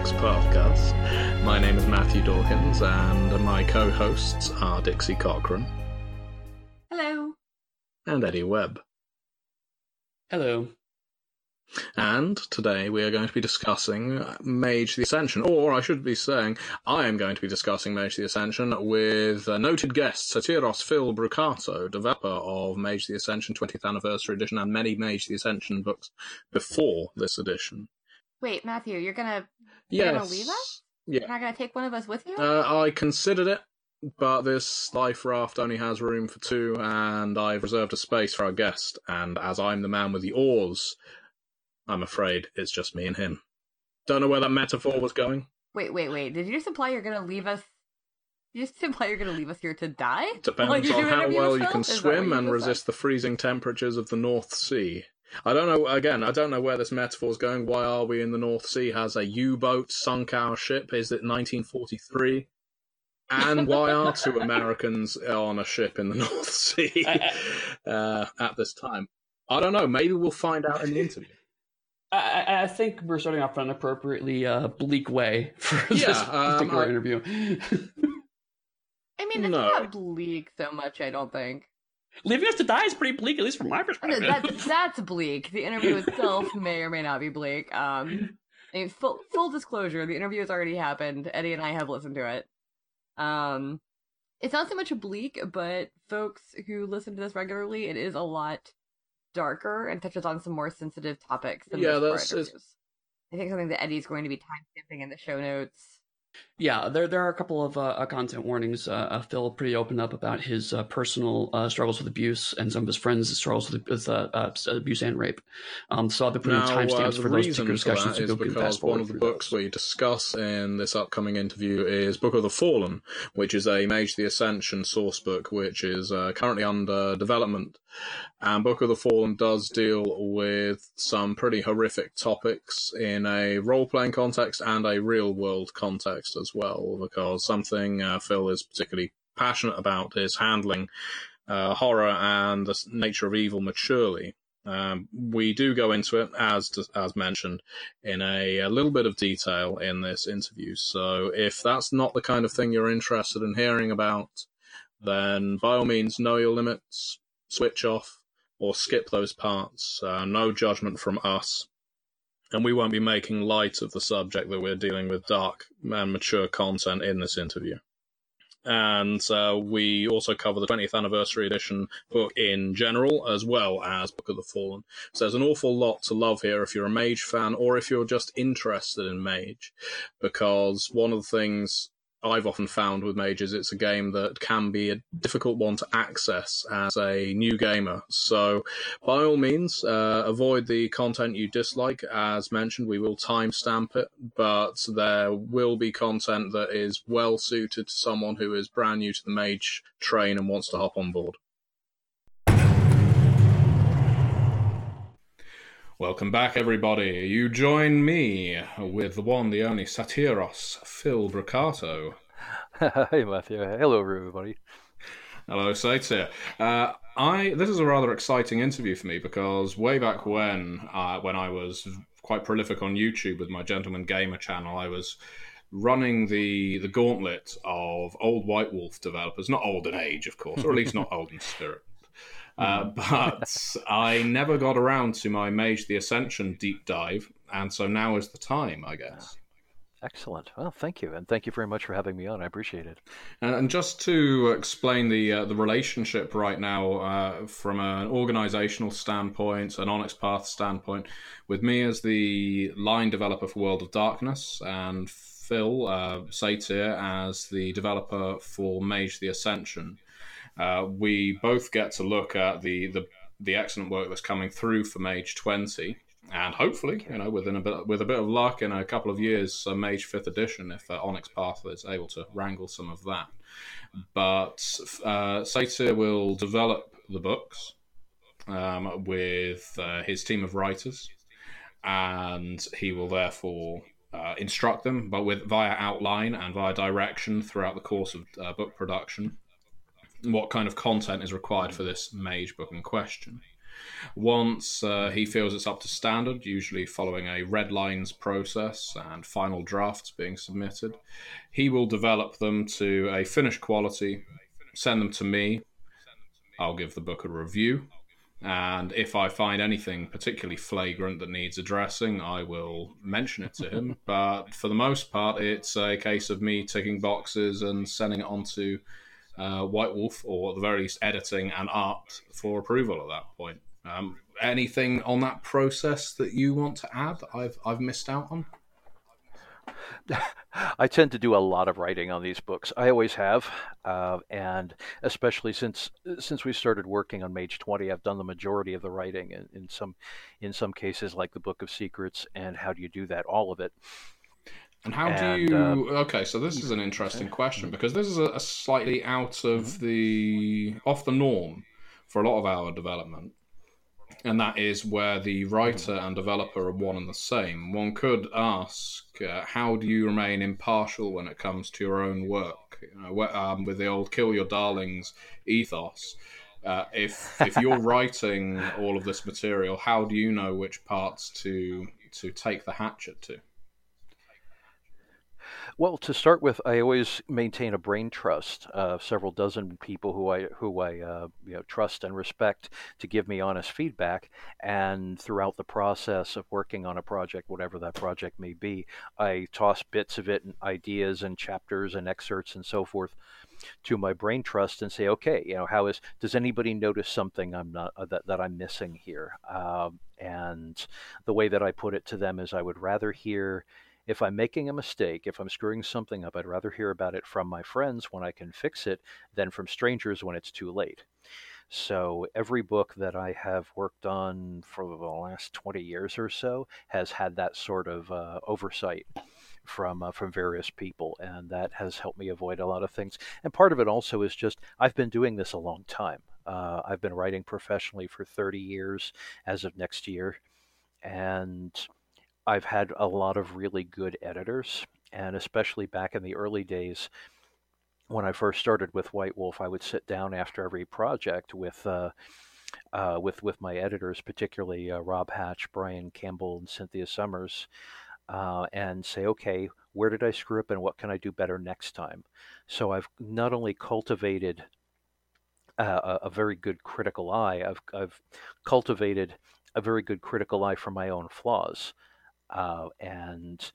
Onyx Pathcast. My name is Matthew Dawkins, and my co-hosts are Dixie Cochran. Hello. And Eddie Webb. Hello. And today we are going to be discussing Mage the Ascension, or I should be saying, I am going to be discussing Mage the Ascension with noted guest Satyros Phil Brucato, developer of Mage the Ascension 20th Anniversary Edition and many Mage the Ascension books before this edition. Wait, Matthew, you're gonna leave us? Yeah. You're not gonna take one of us with you? I considered it, but this life raft only has room for two, and I've reserved a space for our guest, and as I'm the man with the oars, I'm afraid it's just me and him. Don't know where that metaphor was going. Wait. Did you just imply you're gonna leave us? Did you just imply you're gonna leave us here to die? Depends on how well you can swim and resist the freezing temperatures of the North Sea. I don't know where this metaphor is going. Why are we in the North Sea? Has a U-boat sunk our ship? Is it 1943? And why are two Americans on a ship in the North Sea at this time? I don't know. Maybe we'll find out in the interview. I think we're starting off on an appropriately bleak way for this particular interview. I mean, it's not bleak so much, I don't think. Leaving us to die is pretty bleak, at least from my perspective. That's bleak. The interview itself may or may not be bleak. I mean, full disclosure, the interview has already happened. Eddie and I have listened to it. It's not so much a bleak, but folks who listen to this regularly, it is a lot darker and touches on some more sensitive topics than most of our interviews. I think something that Eddie's going to be timestamping in the show notes. Yeah, there are a couple of content warnings. Phil pretty open up about his personal struggles with abuse and some of his friends' struggles with abuse and rape. So I'll be putting timestamps for those particular discussions. Is because one of the books we discuss in this upcoming interview is Book of the Fallen, which is a Mage the Ascension source book, which is currently under development. And Book of the Fallen does deal with some pretty horrific topics in a role-playing context and a real-world context as well, because something Phil is particularly passionate about is handling horror and the nature of evil maturely. We do go into it, as mentioned, in a little bit of detail in this interview, so if that's not the kind of thing you're interested in hearing about, then by all means know your limits, switch off, or skip those parts. No judgment from us. And we won't be making light of the subject that we're dealing with dark and mature content in this interview. And we also cover the 20th Anniversary Edition book in general, as well as Book of the Fallen. So there's an awful lot to love here if you're a Mage fan, or if you're just interested in Mage. Because one of the things I've often found with Mage is it's a game that can be a difficult one to access as a new gamer. So by all means, avoid the content you dislike. As mentioned, we will timestamp it, but there will be content that is well suited to someone who is brand new to the Mage train and wants to hop on board. Welcome back, everybody. You join me with the one, the only Satyros, Phil Brucato. Hi, Matthew. Hello, everybody. Hello, Satyr. This is a rather exciting interview for me because way back when I was quite prolific on YouTube with my Gentleman Gamer channel, I was running the gauntlet of old White Wolf developers, not old in age, of course, or at least not old in spirit. But I never got around to my Mage the Ascension deep dive, and so now is the time, I guess. Excellent. Well, thank you, and thank you very much for having me on. I appreciate it. And just to explain the relationship right now from an organizational standpoint, an Onyx Path standpoint, with me as the line developer for World of Darkness, and Phil Satyr as the developer for Mage the Ascension. We both get to look at the excellent work that's coming through for Mage 20, and hopefully, with a bit of luck, in a couple of years, Mage 5th edition, if Onyx Path is able to wrangle some of that. But Satyr will develop the books with his team of writers, and he will therefore instruct them, but via outline and via direction throughout the course of book production, what kind of content is required for this Mage book in question. Once he feels it's up to standard, usually following a red lines process and final drafts being submitted, he will develop them to a finished quality, send them to me. I'll give the book a review. And if I find anything particularly flagrant that needs addressing, I will mention it to him. But for the most part, it's a case of me ticking boxes and sending it on to White Wolf, or at the very least editing and art for approval at that point. Anything on that process that you want to add I've missed out on? I tend to do a lot of writing on these books. I always have, and especially since we started working on Mage 20, I've done the majority of the writing. In some cases, like the Book of Secrets, and How do you do that? All of it. And how do you? Okay, so this is an interesting question, because this is a slightly out of off the norm for a lot of our development. And that is where the writer and developer are one and the same. One could ask, how do you remain impartial when it comes to your own work? With the old "kill your darlings" ethos. If you're writing all of this material, how do you know which parts to take the hatchet to? Well, to start with, I always maintain a brain trust of several dozen people who I trust and respect to give me honest feedback. And throughout the process of working on a project, whatever that project may be, I toss bits of it and ideas and chapters and excerpts and so forth to my brain trust and say, okay, does anybody notice something I'm not that I'm missing here? And the way that I put it to them is, I would rather hear. If I'm making a mistake, if I'm screwing something up, I'd rather hear about it from my friends when I can fix it than from strangers when it's too late. So every book that I have worked on for the last 20 years or so has had that sort of oversight from various people, and that has helped me avoid a lot of things. And part of it also is just, I've been doing this a long time. I've been writing professionally for 30 years as of next year, and I've had a lot of really good editors, and especially back in the early days when I first started with White Wolf, I would sit down after every project with my editors, particularly Rob Hatch, Brian Campbell, and Cynthia Summers, and say, okay, where did I screw up and what can I do better next time? So I've not only cultivated a very good critical eye, I've cultivated a very good critical eye for my own flaws. And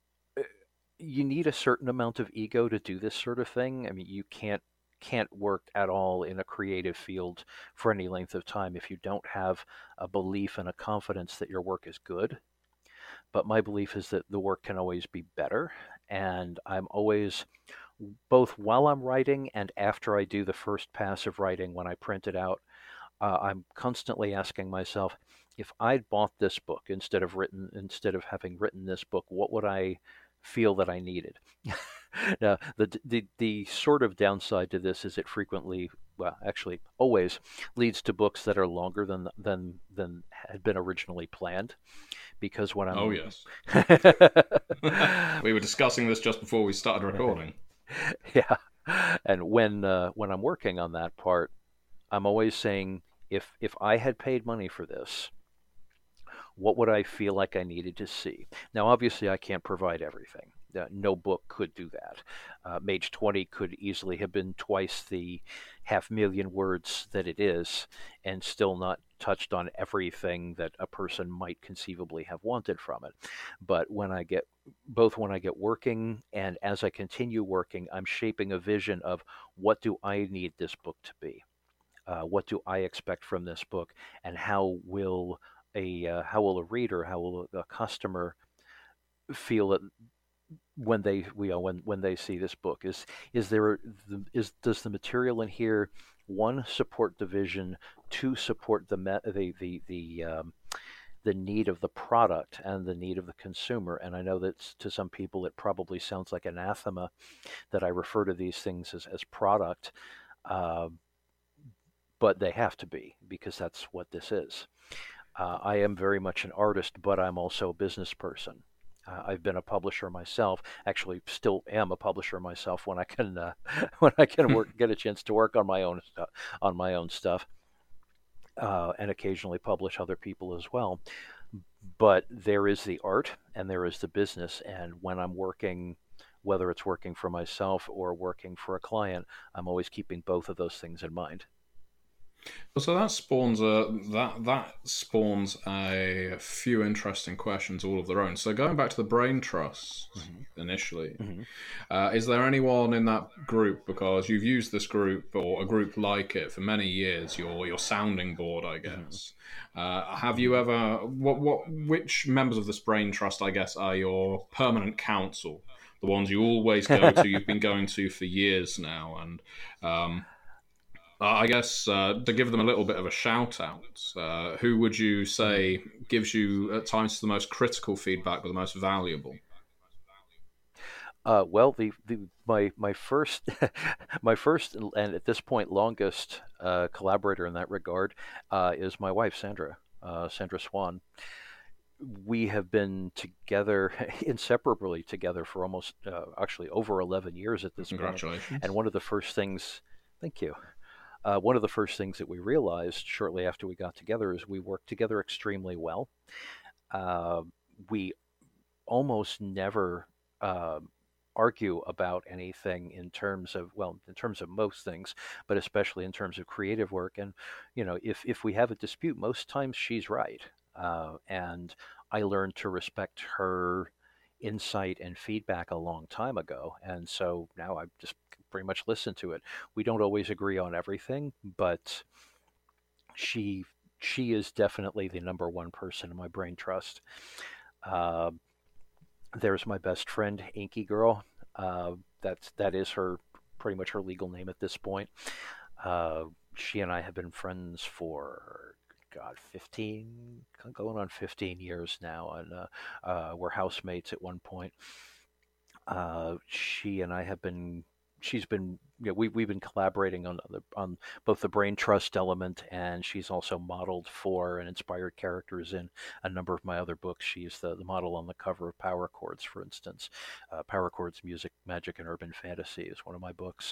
you need a certain amount of ego to do this sort of thing. I mean, you can't work at all in a creative field for any length of time if you don't have a belief and a confidence that your work is good. But my belief is that the work can always be better, and I'm always, both while I'm writing and after I do the first pass of writing, when I print it out, I'm constantly asking myself, if I'd bought this book instead of having written this book, what would I feel that I needed? Now, the sort of downside to this is it frequently, well, actually always, leads to books that are longer than had been originally planned. Because when I'm... Oh, yes. We were discussing this just before we started recording. Yeah. And when I'm working on that part, I'm always saying, if I had paid money for this, what would I feel like I needed to see? Now, obviously, I can't provide everything. No book could do that. Mage 20 could easily have been twice the 500,000 words that it is, and still not touched on everything that a person might conceivably have wanted from it. But when I get working and as I continue working, I'm shaping a vision of, what do I need this book to be? What do I expect from this book, and how will a reader, how will a customer feel it when they see this book? Does the material in here, one, support the vision, two, support the need of the product and the need of the consumer? And I know that to some people it probably sounds like anathema that I refer to these things as product, but they have to be, because that's what this is. I am very much an artist, but I'm also a business person. I've been a publisher myself. Actually, still am a publisher myself when I can get a chance to work on my own stuff. and occasionally publish other people as well. But there is the art and there is the business. And when I'm working, whether it's working for myself or working for a client, I'm always keeping both of those things in mind. So that spawns a few interesting questions all of their own. So going back to the Brain Trust initially, is there anyone in that group, because you've used this group or a group like it for many years, your sounding board, I guess. Have you ever which members of this Brain Trust, I guess, are your permanent counsel? The ones you always go to, you've been going to for years now, and I guess to give them a little bit of a shout out, who would you say gives you at times the most critical feedback but the most valuable? Well, my first my first and at this point longest collaborator in that regard is my wife, Sandra Swan. We have been together inseparably together for almost actually over 11 years at this point. Congratulations! And one of the first things, thank you. One of the first things that we realized shortly after we got together is we worked together extremely well. We almost never argue about anything in terms of most things, but especially in terms of creative work. And if we have a dispute, most times she's right, and I learned to respect her insight and feedback a long time ago, and so now I just pretty much listen to it. We don't always agree on everything, but she is definitely the number one person in my Brain Trust. There's my best friend, Inky Girl. That is her pretty much her legal name at this point. She and I have been friends for 15, going on 15 years now, and we're housemates at one point. She and I have been. She's been. We've been collaborating on both the Brain Trust element, and she's also modeled for and inspired characters in a number of my other books. She's the model on the cover of Power Chords, for instance. Power Chords: Music, Magic, and Urban Fantasy is one of my books.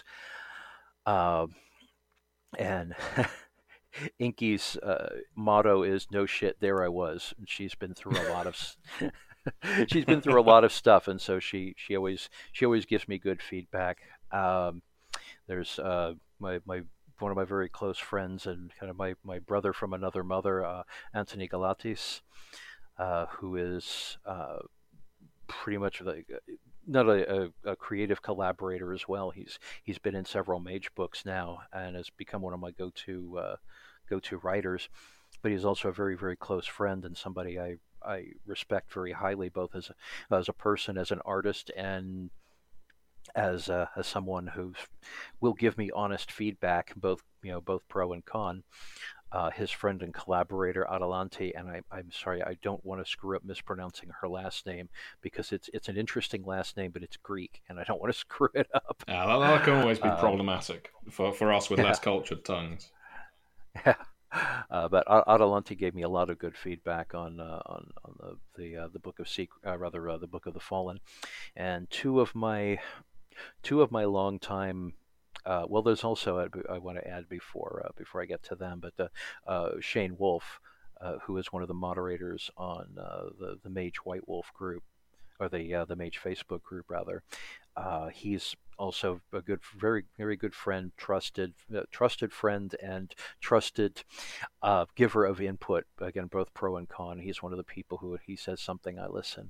And Inky's motto is "No shit, there I was." And she's been through a lot of. She's been through a lot of stuff, and so she always gives me good feedback. There's my one of my very close friends and kind of my brother from another mother, Anthony Galatis, who is pretty much like not a creative collaborator as well. He's been in several Mage books now and has become one of my go-to writers. But he's also a very, very close friend and somebody I respect very highly, both as a person, as an artist, and as someone who will give me honest feedback, both pro and con. His friend and collaborator Adelante, and I'm sorry, I don't want to screw up mispronouncing her last name because it's an interesting last name, but it's Greek, and I don't want to screw it up. Yeah, that can always be problematic for us with less cultured tongues. Yeah. But Adelante gave me a lot of good feedback on the Book of the Book of the Fallen, and two of my long time. Well, there's also I want to add before I get to them, but Shane Wolf, who is one of the moderators on the Mage White Wolf group, or the Mage Facebook group rather. He's also a very, very good friend, trusted friend, and trusted giver of input. Again, both pro and con. He's one of the people who he says something, I listen.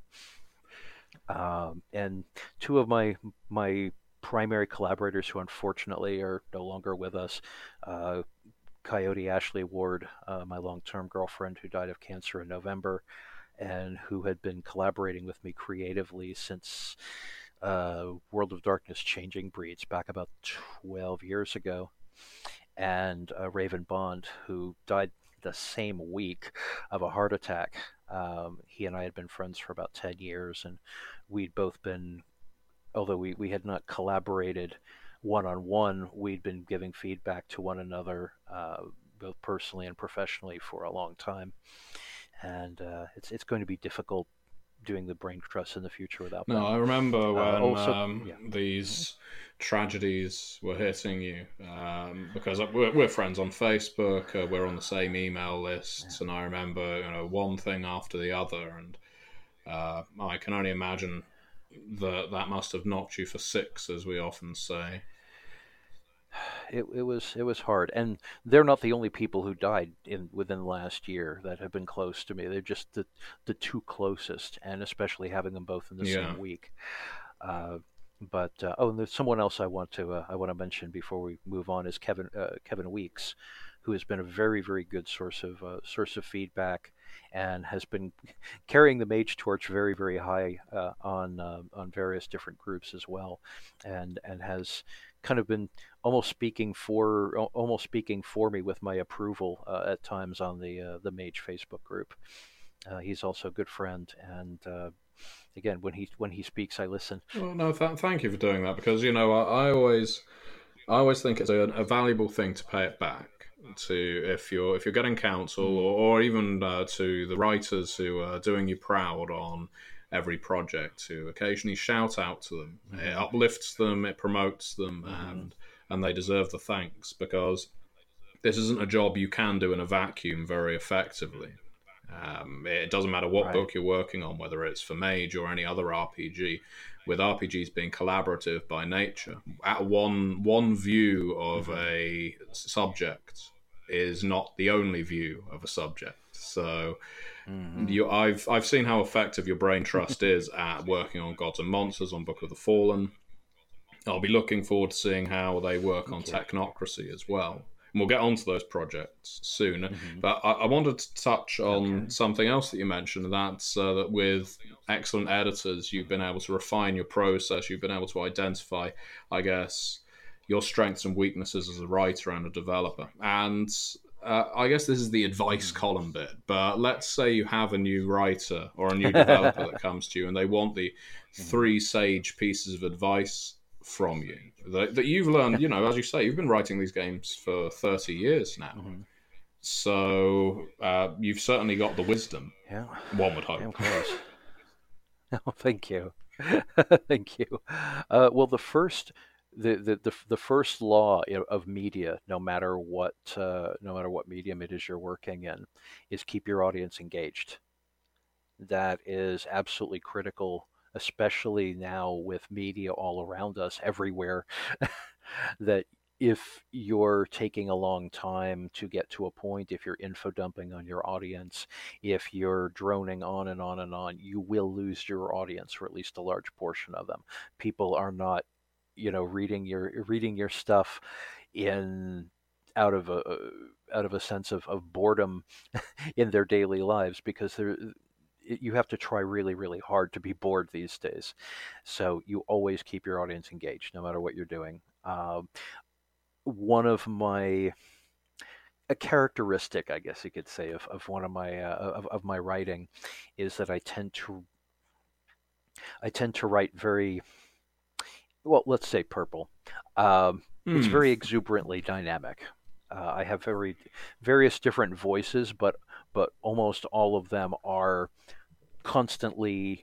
And two of my primary collaborators who unfortunately are no longer with us, Coyote Ashley Ward, my long-term girlfriend who died of cancer in November, and who had been collaborating with me creatively since World of Darkness Changing Breeds back about 12 years ago, and Raven Bond, who died the same week of a heart attack. He and I had been friends for about 10 years, and we'd both been, although we had not collaborated one-on-one, we'd been giving feedback to one another, both personally and professionally, for a long time. And it's going to be difficult doing the brain trust in the future without No, them. I remember when these tragedies were hitting you, because we're friends on Facebook, we're on the same email lists, and I remember one thing after the other, and I can only imagine that must have knocked you for six, as we often say. It was hard, and they're not the only people who died within the last year that have been close to me. They're just the two closest, and especially having them both in the same week. But and there's someone else I want to mention before we move on is Kevin Weeks, who has been a very, very good source of feedback, and has been carrying the Mage Torch very, very high on various different groups as well, and has kind of been almost speaking for me with my approval at times on the Mage Facebook group. He's also a good friend, and again, when he speaks, I listen. Well, no, thank you for doing that, because I always think it's a valuable thing to pay it back to if you're getting counsel, or even to the writers who are doing you proud on every project, to occasionally shout out to them. It uplifts them, it promotes them, and they deserve the thanks, because this isn't a job you can do in a vacuum very effectively. It doesn't matter what book you're working on, whether it's for Mage or any other RPG. With RPGs being collaborative by nature, at one view of a subject is not the only view of a subject. So I've seen how effective your brain trust is at working on Gods and Monsters, on Book of the Fallen. I'll be looking forward to seeing how they work on Technocracy as well. And we'll get onto those projects soon. But I wanted to touch on something else that you mentioned, and that's that with excellent editors, you've been able to refine your process. You've been able to identify, I guess, your strengths and weaknesses as a writer and a developer. And I guess this is the advice column bit, but let's say you have a new writer or a new developer that comes to you and they want the 3 sage pieces of advice from you that you've learned, as you say, you've been writing these games for 30 years now. So you've certainly got the wisdom, one would hope. Damn close. Oh, thank you. Thank you. Well, the first law of media, no matter what medium it is you're working in, is keep your audience engaged. That is absolutely critical, especially now with media all around us, everywhere. That if you're taking a long time to get to a point, if you're info dumping on your audience, if you're droning on and on and on, you will lose your audience, or at least a large portion of them. People are not reading your stuff out of a sense of boredom in their daily lives, because you have to try really, really hard to be bored these days. So you always keep your audience engaged, no matter what you're doing. One of a characteristic, I guess you could say, of one of my of my writing is that I tend to write very well. Let's say purple. It's very exuberantly dynamic. I have various different voices, but almost all of them are constantly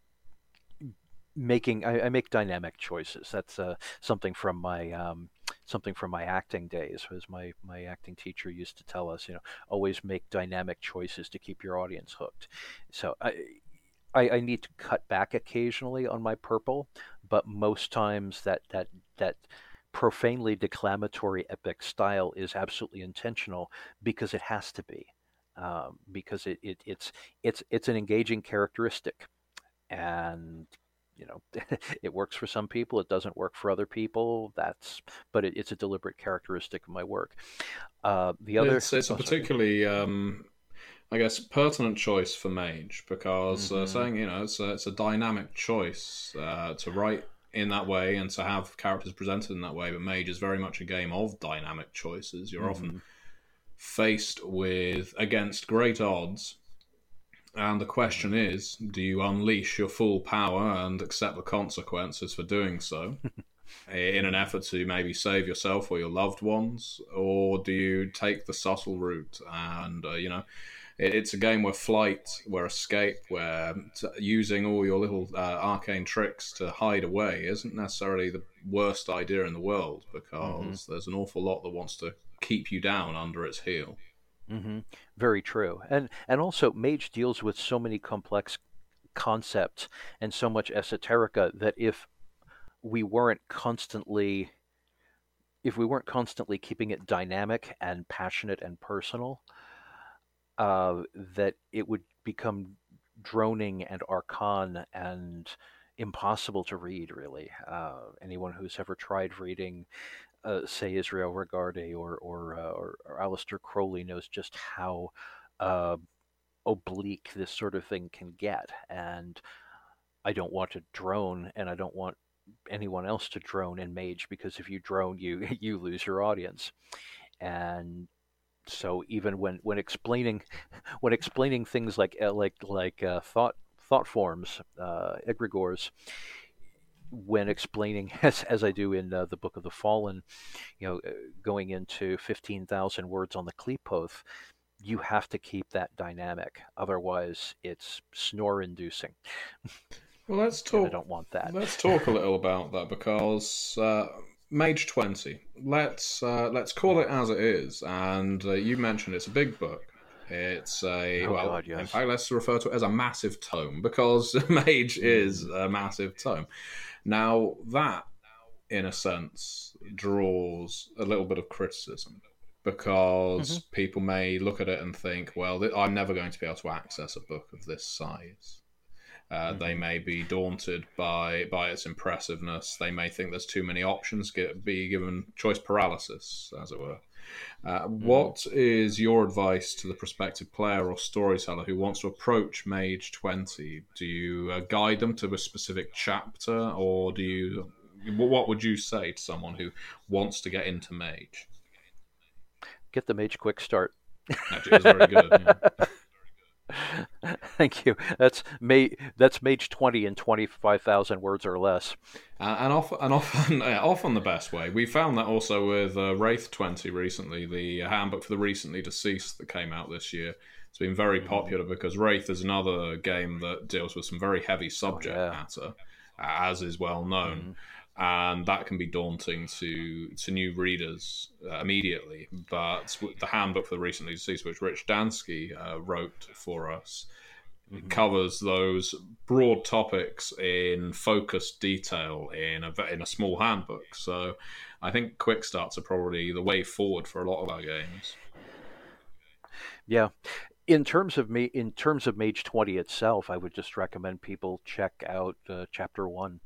I make dynamic choices. That's something from my acting days, as my acting teacher used to tell us. Always make dynamic choices to keep your audience hooked. So I need to cut back occasionally on my purple, but most times that profanely declamatory epic style is absolutely intentional, because it has to be, because it's an engaging characteristic, and it works for some people, it doesn't work for other people. But it's a deliberate characteristic of my work. It's a particularly I guess pertinent choice for Mage, because saying it's a dynamic choice to write in that way and to have characters presented in that way. But Mage is very much a game of dynamic choices. You're often faced against great odds, and the question is, do you unleash your full power and accept the consequences for doing so in an effort to maybe save yourself or your loved ones, or do you take the subtle route and It's a game where flight, where escape, where using all your little arcane tricks to hide away isn't necessarily the worst idea in the world, because there's an awful lot that wants to keep you down under its heel. Mm-hmm. Very true. And also, Mage deals with so many complex concepts and so much esoterica that we weren't constantly keeping it dynamic and passionate and personal, that it would become droning and arcane and impossible to read, really. Anyone who's ever tried reading, say, Israel Regardie or Aleister Crowley knows just how oblique this sort of thing can get. And I don't want to drone, and I don't want anyone else to drone in Mage, because if you drone, you lose your audience. And so even when explaining things like thought forms, egregores, when explaining as I do in the Book of the Fallen, going into 15,000 words on the Qliphoth, you have to keep that dynamic, otherwise it's snore inducing. Well, let's talk. I don't want that. Let's talk a little about that, because Mage 20. Let's call it as it is. And you mentioned it's a big book. It's God, yes. In fact, let's refer to it as a massive tome, because Mage is a massive tome. Now, that, in a sense, draws a little bit of criticism, because people may look at it and think, well, I'm never going to be able to access a book of this size. They may be daunted by its impressiveness. They may think there's too many options, be given choice paralysis, as it were. What is your advice to the prospective player or storyteller who wants to approach Mage 20? Do you guide them to a specific chapter, or what would you say to someone who wants to get into Mage? Get the Mage quick start. Actually, it's very good. Yeah. Thank you. That's Mage 20 in 25,000 words or less. And often the best way. We found that also with Wraith 20 recently, the handbook for the recently deceased that came out this year. It's been very popular because Wraith is another game that deals with some very heavy subject matter, as is well known. And that can be daunting to new readers immediately. But the handbook for the recently deceased, which Rich Dansky wrote for us, covers those broad topics in focused detail in a small handbook. So I think quick starts are probably the way forward for a lot of our games. Yeah. In terms of Mage 20 itself, I would just recommend people check out Chapter 1.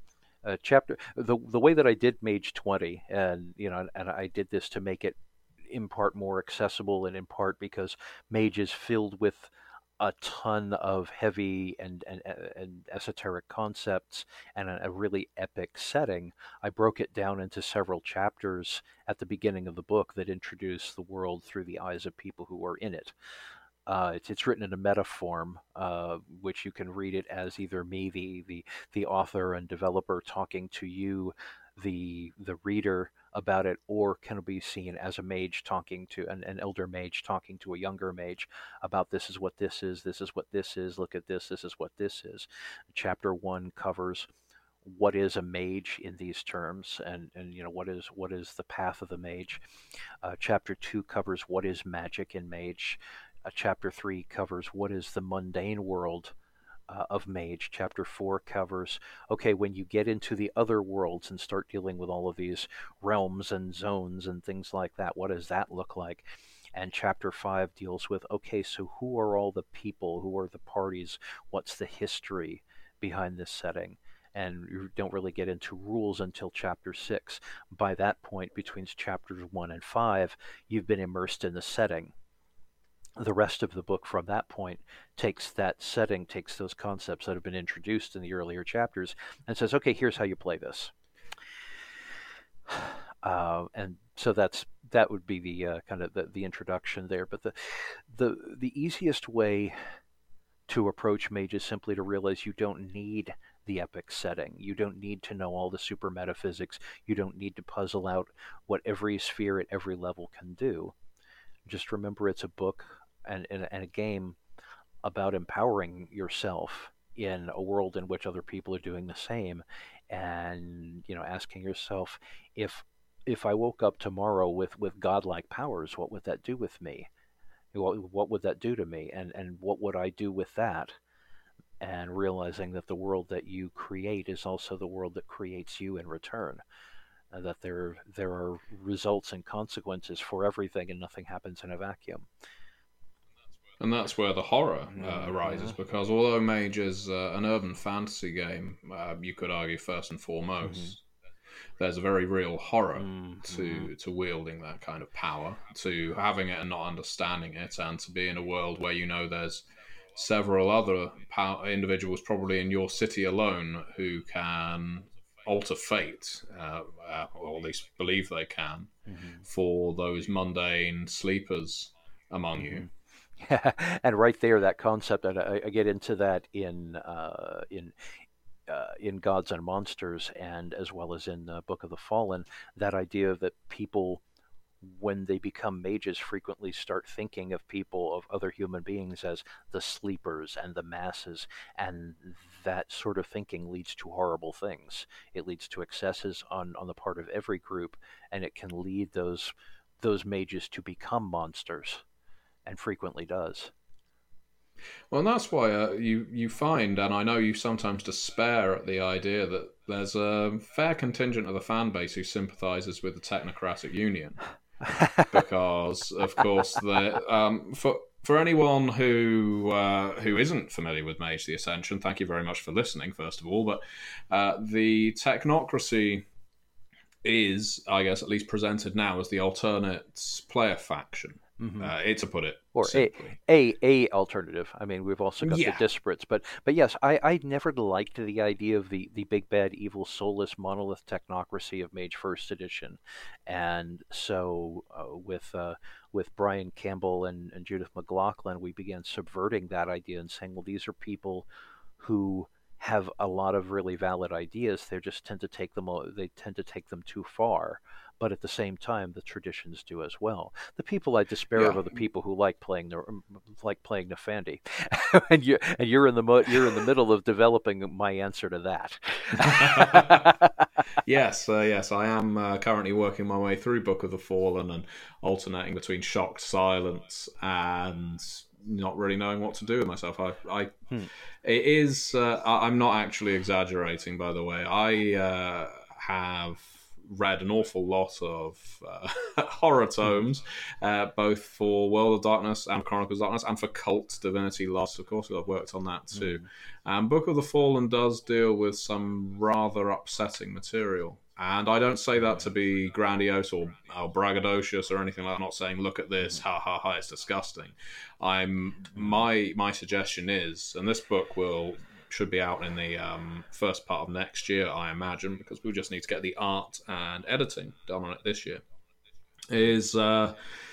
The way that I did Mage 20, and I did this to make it in part more accessible, and in part because Mage is filled with a ton of heavy and esoteric concepts and a really epic setting. I broke it down into several chapters at the beginning of the book that introduce the world through the eyes of people who are in it. It's written in a meta form, which you can read it as either me, the author and developer, talking to you, the reader, about it, or can be seen as a mage talking to an elder mage talking to a younger mage about this is what this is, what this is, look at this is what this is. Chapter 1 covers what is a mage in these terms, and what is the path of the mage. Chapter 2 covers what is magic in Mage. Chapter 3 covers what is the mundane world of Mage. Chapter 4 covers, okay, when you get into the other worlds and start dealing with all of these realms and zones and things like that, what does that look like? And Chapter 5 deals with, okay, so who are all the people, who are the parties, what's the history behind this setting? And you don't really get into rules until Chapter 6. By that point, between Chapters 1 and 5, you've been immersed in the setting. The rest of the book from that point takes that setting, takes those concepts that have been introduced in the earlier chapters, and says, okay, here's how you play this. And so that would be the kind of the introduction there. But the easiest way to approach Mage is simply to realize you don't need the epic setting. You don't need to know all the super metaphysics. You don't need to puzzle out what every sphere at every level can do. Just remember, it's a book and a game about empowering yourself in a world in which other people are doing the same, and asking yourself, if I woke up tomorrow with godlike powers, what would that do with me? What would that do to me, and what would I do with that? And realizing that the world that you create is also the world that creates you in return. That there are results and consequences for everything, and nothing happens in a vacuum. And that's where the horror arises, because although Mage is an urban fantasy game, you could argue first and foremost, there's a very real horror to wielding that kind of power, to having it and not understanding it, and to be in a world where there's several other individuals, probably in your city alone, who can alter fate, or at least believe they can, for those mundane sleepers among you. And right there, that concept, and I get into that in Gods and Monsters, and as well as in Book of the Fallen, that idea that people, when they become mages, frequently start thinking of people, of other human beings, as the sleepers and the masses, and that sort of thinking leads to horrible things. It leads to excesses on the part of every group, and it can lead those mages to become monsters, and frequently does. Well, and that's why you find, and I know you sometimes despair at the idea that there's a fair contingent of the fan base who sympathises with the Technocratic Union, because, of course, for anyone who isn't familiar with Mage the Ascension, thank you very much for listening, first of all. But the Technocracy is, I guess, at least presented now as the alternate player faction. To put it or simply. a alternative. I mean, we've also got the disparates, but yes, I never liked the idea of the big bad evil soulless monolith technocracy of Mage First Edition, and so with Brian Campbell and Judith McLaughlin, we began subverting that idea and saying, well, these are people who have a lot of really valid ideas. They just tend to take them too far. But at the same time, the traditions do as well. The people I despair of are the people who like playing Nefandi, and you're in the middle of developing my answer to that. Yes, I am currently working my way through Book of the Fallen and alternating between shocked silence and not really knowing what to do with myself. It is. I'm not actually exaggerating, by the way. I have read an awful lot of horror tomes, both for World of Darkness and Chronicles of Darkness, and for Cult Divinity Lost, of course. I've worked on that too. Book of the Fallen does deal with some rather upsetting material. And I don't say that to be grandiose or braggadocious or anything like that. I'm not saying, look at this, ha ha ha, it's disgusting. My suggestion is, and this book should be out in the first part of next year, I imagine, because we just need to get the art and editing done on it this year, is that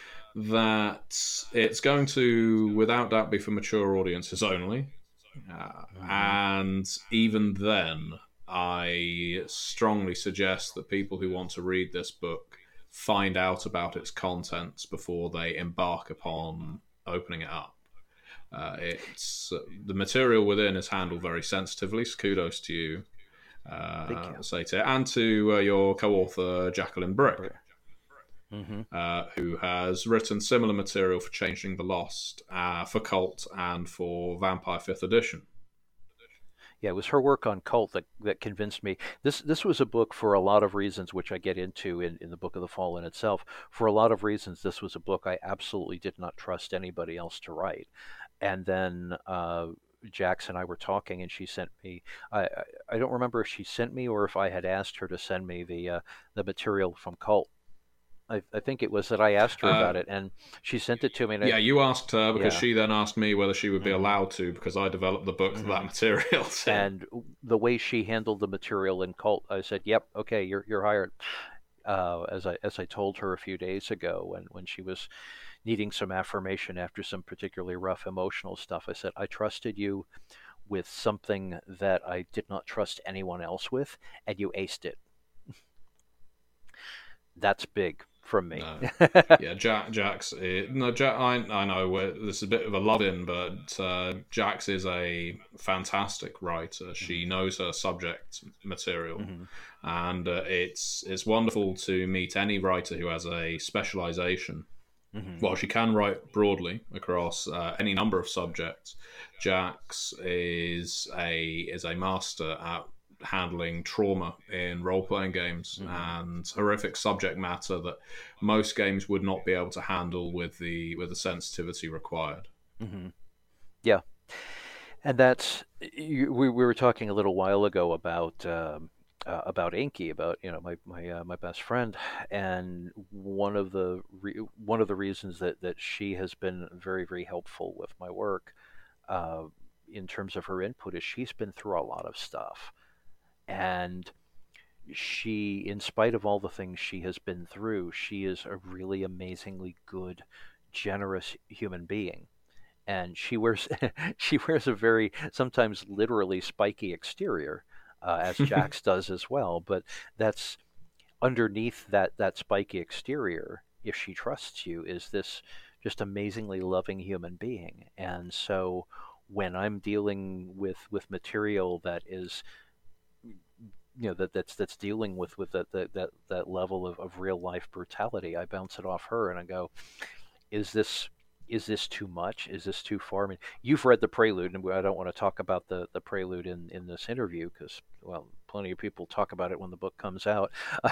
it's going to, without doubt, be for mature audiences only. And even then, I strongly suggest that people who want to read this book find out about its contents before they embark upon opening it up. It's the material within is handled very sensitively, so kudos to you, Satyr, and to your co-author Jacqueline Brick, who has written similar material for Changeling the Lost, for Cult, and for Vampire 5th Edition. Yeah, it was her work on Cult that convinced me. This was a book for a lot of reasons, which I get into in the Book of the Fallen itself. For a lot of reasons, this was a book I absolutely did not trust anybody else to write. And then Jax and I were talking, and she sent me. I don't remember if she sent me or if I had asked her to send me the material from Cult. I think it was that I asked her about it, and she sent it to me. And you asked her because she then asked me whether she would be allowed to, because I developed the book for that material. So. And the way she handled the material in Cult, I said, "Yep, okay, you're hired." As I told her a few days ago, when she was needing some affirmation after some particularly rough emotional stuff, I said, "I trusted you with something that I did not trust anyone else with, and you aced it." That's big from me. No. Yeah, Jax. No, Jack. I know this is a bit of a love-in, but Jax is a fantastic writer. She knows her subject material, and it's wonderful to meet any writer who has a specialization. While she can write broadly across any number of subjects, Jax is a master at handling trauma in role-playing games and horrific subject matter that most games would not be able to handle with the sensitivity required. Yeah, and that's we were talking a little while ago about Inky, about my best friend, and one of the reasons that she has been very, very helpful with my work in terms of her input is she's been through a lot of stuff, and she, in spite of all the things she has been through, she is a really amazingly good, generous human being. And she wears she wears a very, sometimes literally, spiky exterior, as Jax does as well. But that's underneath that spiky exterior, if she trusts you, is this just amazingly loving human being. And so when I'm dealing with material that is, that's dealing with that level of real life brutality, I bounce it off her and I go, is this too much? Is this too far? I mean, you've read the Prelude, and I don't want to talk about the Prelude in this interview because, well, plenty of people talk about it when the book comes out.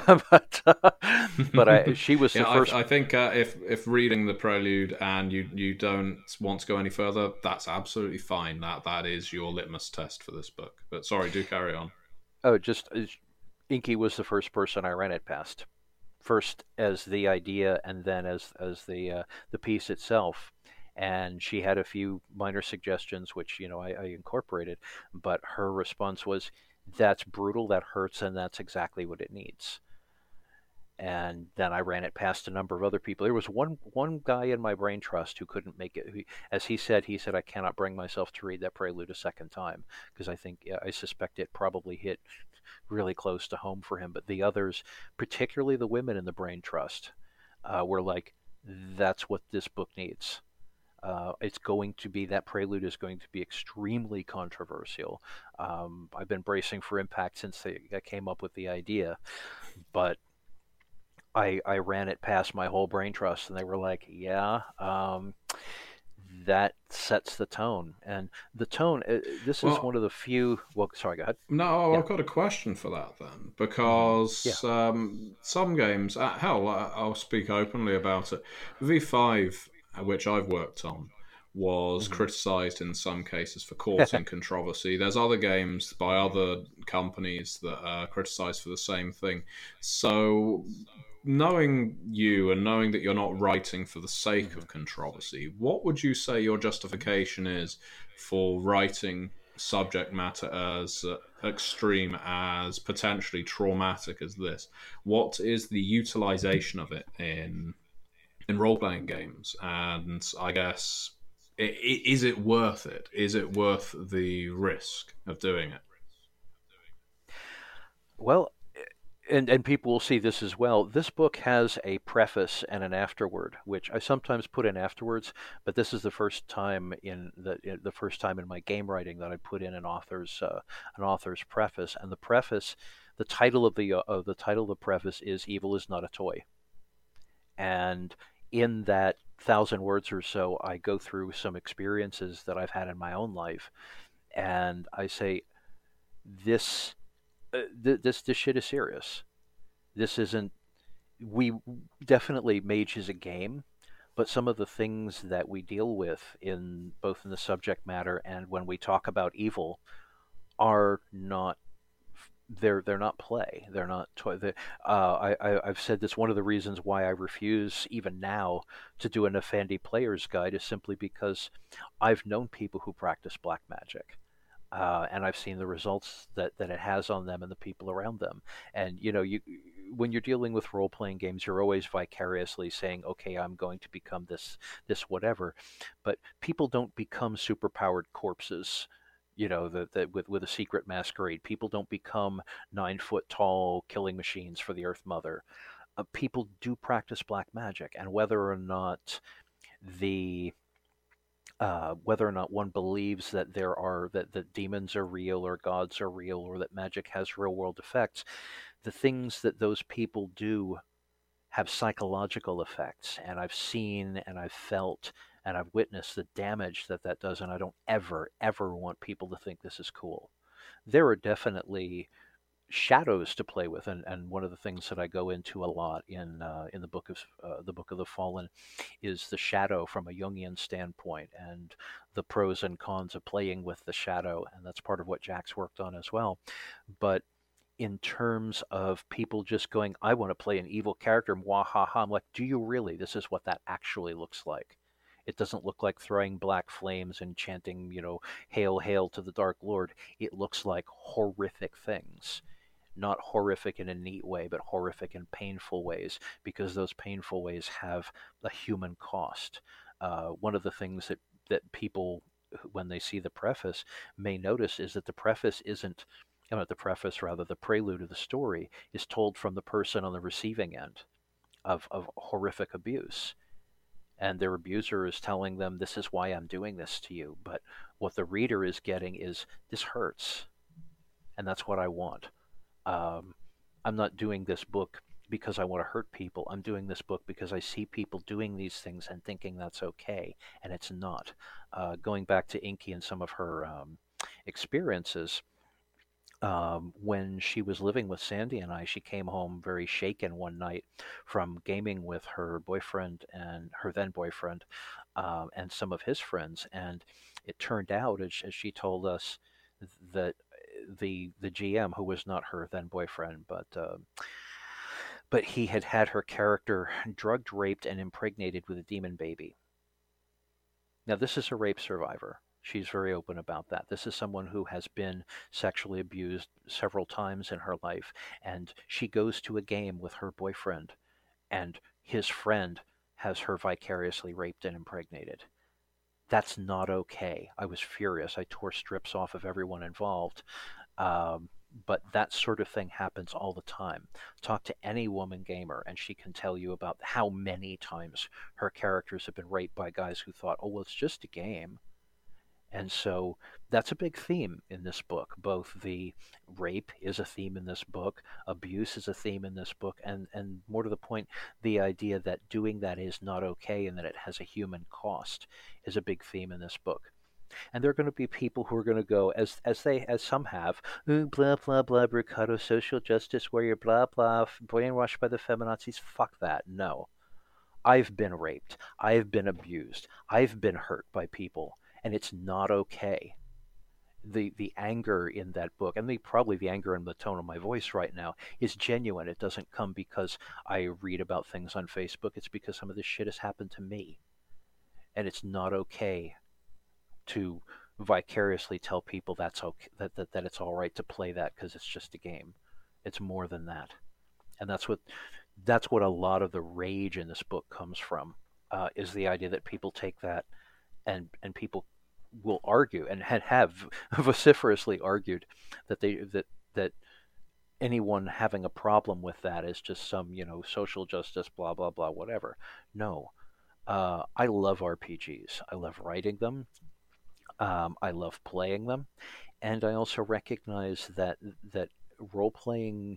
But she was the first. I think if reading the Prelude and you don't want to go any further, that's absolutely fine. That is your litmus test for this book. But sorry, do carry on. Oh, Inky was the first person I ran it past. First as the idea, and then as the piece itself. And she had a few minor suggestions, which I incorporated. But her response was, "That's brutal, that hurts, and that's exactly what it needs." And then I ran it past a number of other people. There was one guy in my brain trust who couldn't make it. As he said, I cannot bring myself to read that Prelude a second time because I suspect it probably hit really close to home for him. But the others, particularly the women in the brain trust, were like, "That's what this book needs." That Prelude is going to be extremely controversial. I've been bracing for impact since I came up with the idea, but I ran it past my whole brain trust, and they were like, "Yeah, that sets the tone." And the tone, this is one of the few. Well, sorry, go ahead. No, Yeah. I've got a question for that then, because some games, hell, I'll speak openly about it. V5, which I've worked on, was criticised in some cases for causing controversy. There's other games by other companies that are criticised for the same thing. So, knowing you and knowing that you're not writing for the sake of controversy, what would you say your justification is for writing subject matter as extreme, as potentially traumatic as this? What is the utilization of it in role-playing games? And I guess, is it worth it? Is it worth the risk of doing it? Well, and people will see this as well. This book has a preface and an afterword, which I sometimes put in afterwards, but this is the first time in my game writing that I put in an author's preface. And the preface, the title of the preface is "Evil is Not a Toy," and in that 1,000 words or so, I go through some experiences that I've had in my own life, and I say, this shit is serious. This isn't. We definitely Mage is a game, but some of the things that we deal with both in the subject matter and when we talk about evil are not. They're not play. They're not toy. I've said this. One of the reasons why I refuse even now to do an Effendi player's guide is simply because I've known people who practice black magic. And I've seen the results that it has on them and the people around them. And when you're dealing with role-playing games, you're always vicariously saying, "Okay, I'm going to become this whatever," but people don't become superpowered corpses. With a secret masquerade, people don't become 9-foot tall killing machines for the Earth Mother. people do practice black magic, and the whether or not one believes that that demons are real or gods are real or that magic has real world effects, the things that those people do have psychological effects, and I've seen and I've felt and I've witnessed the damage that that does, and I don't ever want people to think this is cool. There are definitely shadows to play with, and one of the things that I go into a lot in the Book of the Fallen is the shadow from a Jungian standpoint and the pros and cons of playing with the shadow, and that's part of what Jack's worked on as well. But in terms of people just going, I want to play an evil character, mwahaha, I'm like, do you really? This is what that actually looks like. It doesn't look like throwing black flames and chanting, hail, hail to the Dark Lord. It looks like horrific things. Not horrific in a neat way, but horrific in painful ways, because those painful ways have a human cost. One of the things that people, when they see the preface, may notice is that the preface isn't, not the preface, rather, the prelude of the story is told from the person on the receiving end of horrific abuse. And their abuser is telling them, this is why I'm doing this to you. But what the reader is getting is, this hurts. And that's what I want. I'm not doing this book because I want to hurt people. I'm doing this book because I see people doing these things and thinking that's okay, and it's not. Going back to Inky and some of her experiences, when she was living with Sandy and I, she came home very shaken one night from gaming with her boyfriend and her then boyfriend and some of his friends. And it turned out, as she told us, that the GM, who was not her then boyfriend, but he had her character drugged, raped, and impregnated with a demon baby. Now, this is a rape survivor. She's very open about that. This is someone who has been sexually abused several times in her life, and she goes to a game with her boyfriend, and his friend has her vicariously raped and impregnated. That's not okay. I was furious. I tore strips off of everyone involved. But that sort of thing happens all the time. Talk to any woman gamer, and she can tell you about how many times her characters have been raped by guys who thought, oh, well, it's just a game. And so that's a big theme in this book. Both the rape is a theme in this book, abuse is a theme in this book, and more to the point, the idea that doing that is not okay and that it has a human cost is a big theme in this book. And there are going to be people who are going to go, as some have, blah, blah, blah, Mercado, social justice, where you're blah, blah, brainwashed by the feminazis. Fuck that. No. I've been raped. I've been abused. I've been hurt by people. And it's not okay. The anger in that book, and probably the anger in the tone of my voice right now, is genuine. It doesn't come because I read about things on Facebook. It's because some of this shit has happened to me. And it's not okay to vicariously tell people that's okay, that it's all right to play that because it's just a game. It's more than that. And that's what a lot of the rage in this book comes from, is the idea that people take that and people will argue and have vociferously argued that anyone having a problem with that is just some social justice, blah blah blah, whatever. No, I love RPGs. I love writing them. I love playing them, and I also recognize that role playing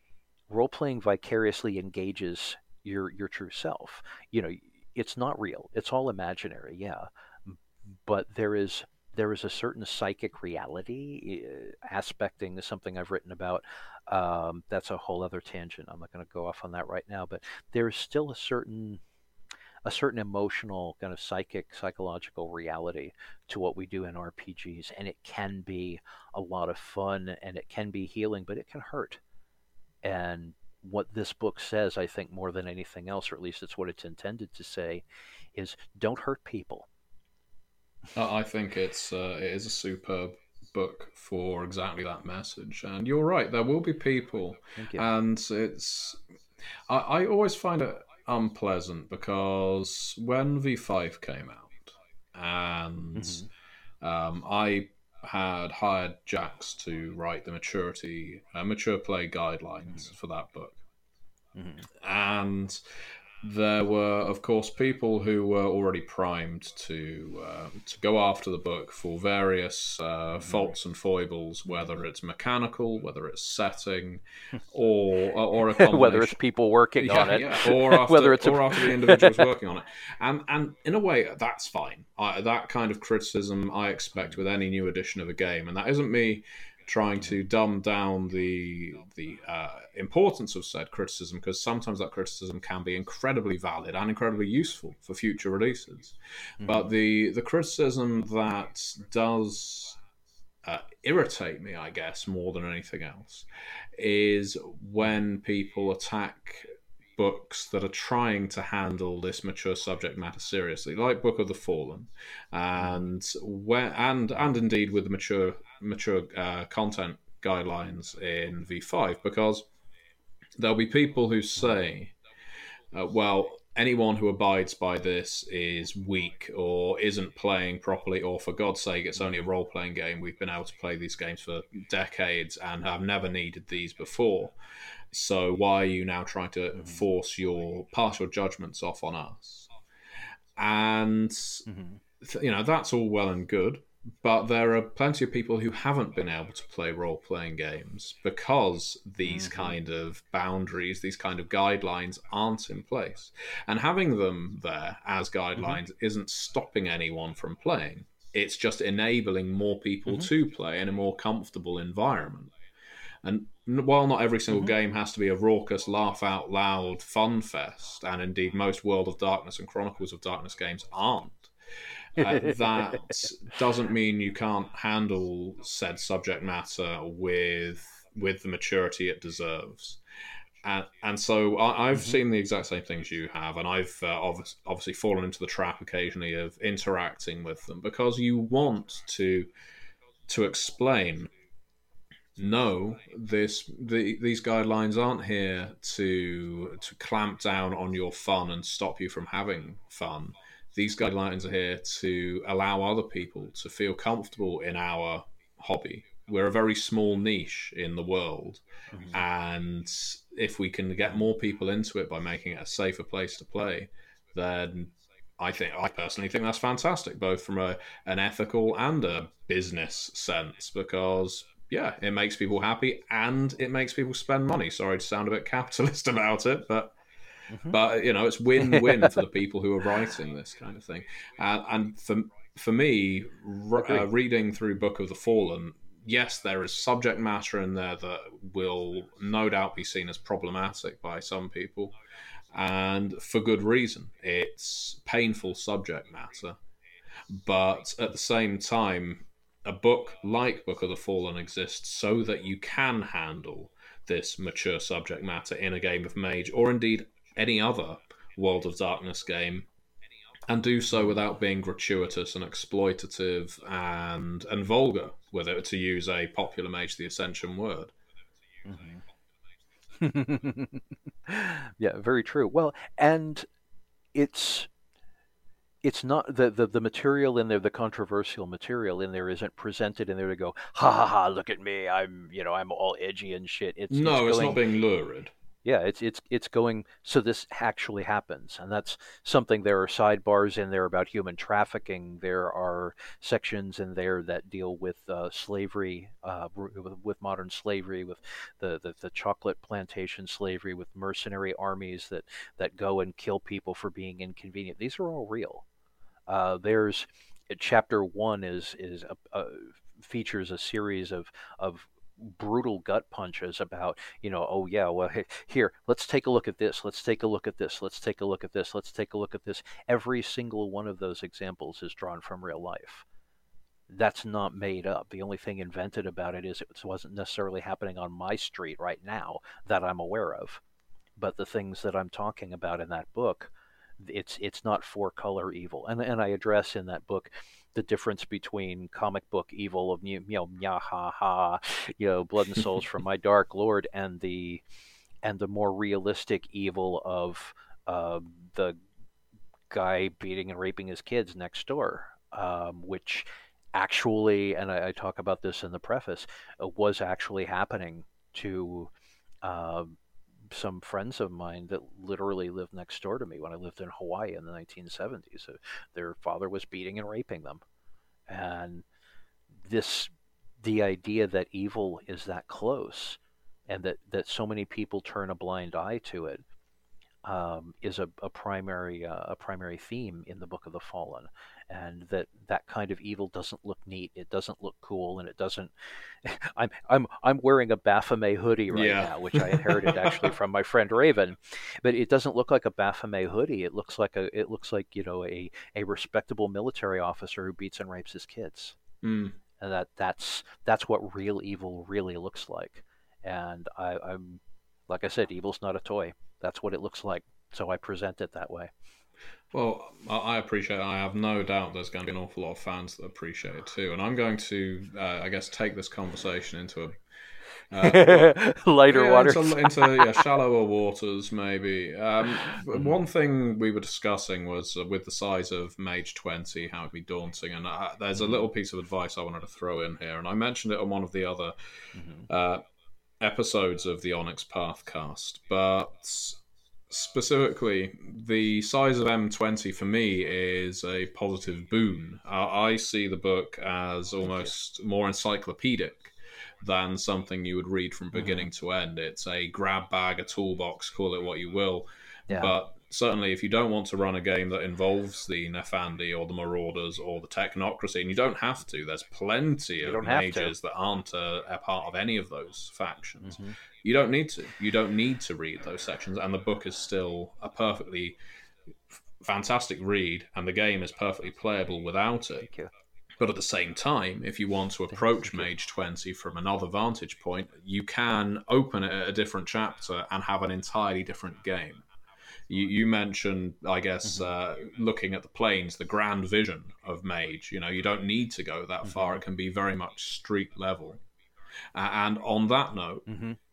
vicariously engages your true self. It's not real. It's all imaginary. Yeah. But there is a certain psychic reality aspecting something I've written about. That's a whole other tangent. I'm not going to go off on that right now. But there is still a certain emotional kind of psychological reality to what we do in RPGs, and it can be a lot of fun and it can be healing, but it can hurt. And what this book says, I think, more than anything else, or at least it's what it's intended to say, is don't hurt people. I think it is a superb book for exactly that message. And you're right, there will be people. Thank you. And I always find it unpleasant because when V5 came out and I had hired Jax to write the mature play guidelines for that book. Mhm. And there were, of course, people who were already primed to go after the book for various faults and foibles, whether it's mechanical, whether it's setting, or a Whether it's combination. people working on Yeah, it, yeah, or whether after it's a or after the individuals working on it, and in a way that's fine. That kind of criticism I expect with any new edition of a game, and that isn't me trying to dumb down the importance of said criticism, because sometimes that criticism can be incredibly valid and incredibly useful for future releases. But the criticism that does irritate me, I guess, more than anything else, is when people attack books that are trying to handle this mature subject matter seriously, like Book of the Fallen, and and indeed with the mature content guidelines in V5, because there'll be people who say, well, anyone who abides by this is weak or isn't playing properly, or for God's sake, it's only a role playing game. We've been able to play these games for decades and have never needed these before. So why are you now trying to force your partial judgments off on us? And that's all well and good, but there are plenty of people who haven't been able to play role-playing games because these kind of boundaries, these kind of guidelines aren't in place. And having them there as guidelines isn't stopping anyone from playing. It's just enabling more people to play in a more comfortable environment. And while not every single game has to be a raucous, laugh out loud fun fest, and indeed most World of Darkness and Chronicles of Darkness games aren't, that doesn't mean you can't handle said subject matter with the maturity it deserves. And so I've seen the exact same things you have, and I've obviously fallen into the trap occasionally of interacting with them, because you want to explain, no, these guidelines aren't here to clamp down on your fun and stop you from having fun. These guidelines are here to allow other people to feel comfortable in our hobby. We're a very small niche in the world, and if we can get more people into it by making it a safer place to play, then I personally think that's fantastic, both from an ethical and a business sense, because yeah, it makes people happy and it makes people spend money. Sorry to sound a bit capitalist about it, but it's win-win for the people who are writing this kind of thing. And for me, reading through Book of the Fallen, yes, there is subject matter in there that will no doubt be seen as problematic by some people, and for good reason. It's painful subject matter, but at the same time, a book like Book of the Fallen exists so that you can handle this mature subject matter in a game of Mage, or indeed any other World of Darkness game, and do so without being gratuitous and exploitative and vulgar, whether to use a popular Mage the Ascension word. Yeah, very true. Well, and it's not the material in there, the controversial material in there isn't presented in there to go, ha ha ha, look at me, I'm all edgy and shit. It's not being lurid. Yeah, it's going, so this actually happens, and that's something. There are sidebars in there about human trafficking. There are sections in there that deal with slavery, with modern slavery, with the chocolate plantation slavery, with mercenary armies that go and kill people for being inconvenient. These are all real. There's chapter 1 is features a series of brutal gut punches about, oh yeah, well, here, let's take a look at this, let's take a look at this, let's take a look at this, let's take a look at this. Every single one of those examples is drawn from real life. That's not made up. The only thing invented about it is it wasn't necessarily happening on my street right now that I'm aware of. But the things that I'm talking about in that book, it's not four-color evil. And I address in that book the difference between comic book evil of ha ha, blood and souls from my dark lord, and the more realistic evil of the guy beating and raping his kids next door, which actually, and I talk about this in the preface, was actually happening to some friends of mine that literally lived next door to me when I lived in Hawaii in the 1970s. Their father was beating and raping them, and the idea that evil is that close, and that so many people turn a blind eye to it, is a primary theme in the Book of the Fallen, and that kind of evil doesn't look neat, it doesn't look cool, and it doesn't. I'm wearing a Baphomet hoodie right now, which I inherited actually from my friend Raven, but it doesn't look like a Baphomet hoodie. It looks like a respectable military officer who beats and rapes his kids, and that's what real evil really looks like. And I'm like I said, evil's not a toy. That's what it looks like. So I present it that way. Well, I appreciate it. I have no doubt there's going to be an awful lot of fans that appreciate it too. And I'm going to, I guess, take this conversation into lighter waters. into shallower waters, maybe. One thing we were discussing was with the size of Mage 20, how it'd be daunting. And there's a little piece of advice I wanted to throw in here. And I mentioned it on one of the other episodes of the Onyx Pathcast, but specifically, the size of M20 for me is a positive boon. I see the book as almost more encyclopedic than something you would read from beginning to end. It's a grab bag, a toolbox, call it what you will. Yeah. But certainly, if you don't want to run a game that involves the Nefandi or the Marauders or the Technocracy, and you don't have to, there's plenty of mages that aren't a part of any of those factions. You don't need to. You don't need to read those sections, and the book is still a perfectly fantastic read, and the game is perfectly playable without it. But at the same time, if you want to approach Mage 20 from another vantage point, you can open it at a different chapter and have an entirely different game. You mentioned, I guess, looking at the planes, the grand vision of Mage. You don't need to go that far. It can be very much street level. And on that note,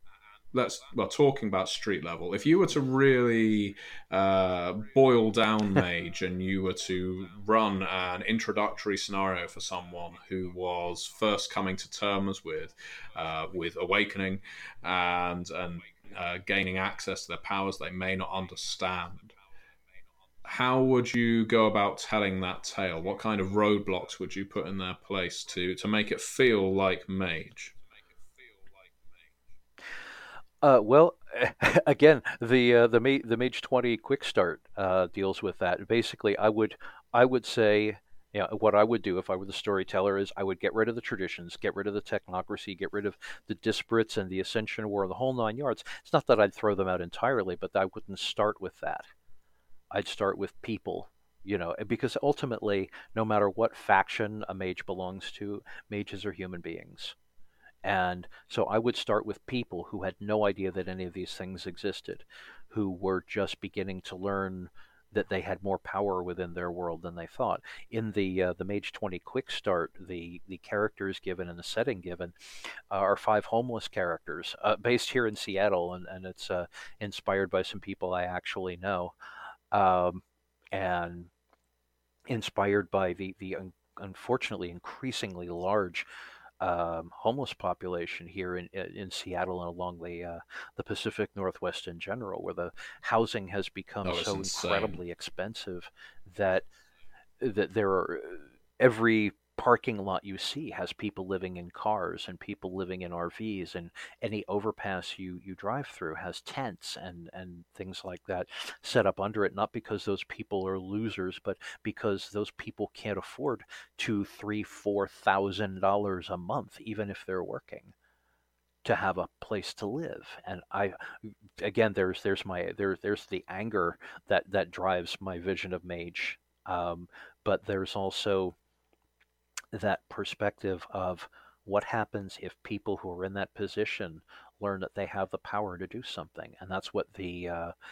talking about street level, if you were to really boil down Mage and you were to run an introductory scenario for someone who was first coming to terms with awakening and gaining access to their powers they may not understand, how would you go about telling that tale? What kind of roadblocks would you put in their place to make it feel like Mage? Well, again, the Mage 20 Quick Start deals with that. Basically, I would say, what I would do if I were the storyteller is I would get rid of the traditions, get rid of the technocracy, get rid of the disparates and the Ascension War, the whole 9 yards. It's not that I'd throw them out entirely, but I wouldn't start with that. I'd start with people, because ultimately, no matter what faction a mage belongs to, mages are human beings. And so I would start with people who had no idea that any of these things existed, who were just beginning to learn that they had more power within their world than they thought. In the Mage 20 Quick Start, the characters given and the setting given are 5 homeless characters based here in Seattle, and it's inspired by some people I actually know, and inspired by the unfortunately increasingly large homeless population here in Seattle and along the Pacific Northwest in general, where the housing has become so incredibly expensive that there are every parking lot you see has people living in cars and people living in RVs, and any overpass you drive through has tents and things like that set up under it, not because those people are losers, but because those people can't afford $2,000-$4,000 a month, even if they're working, to have a place to live. And there's the anger that drives my vision of Mage, but there's also that perspective of what happens if people who are in that position learn that they have the power to do something. And that's what the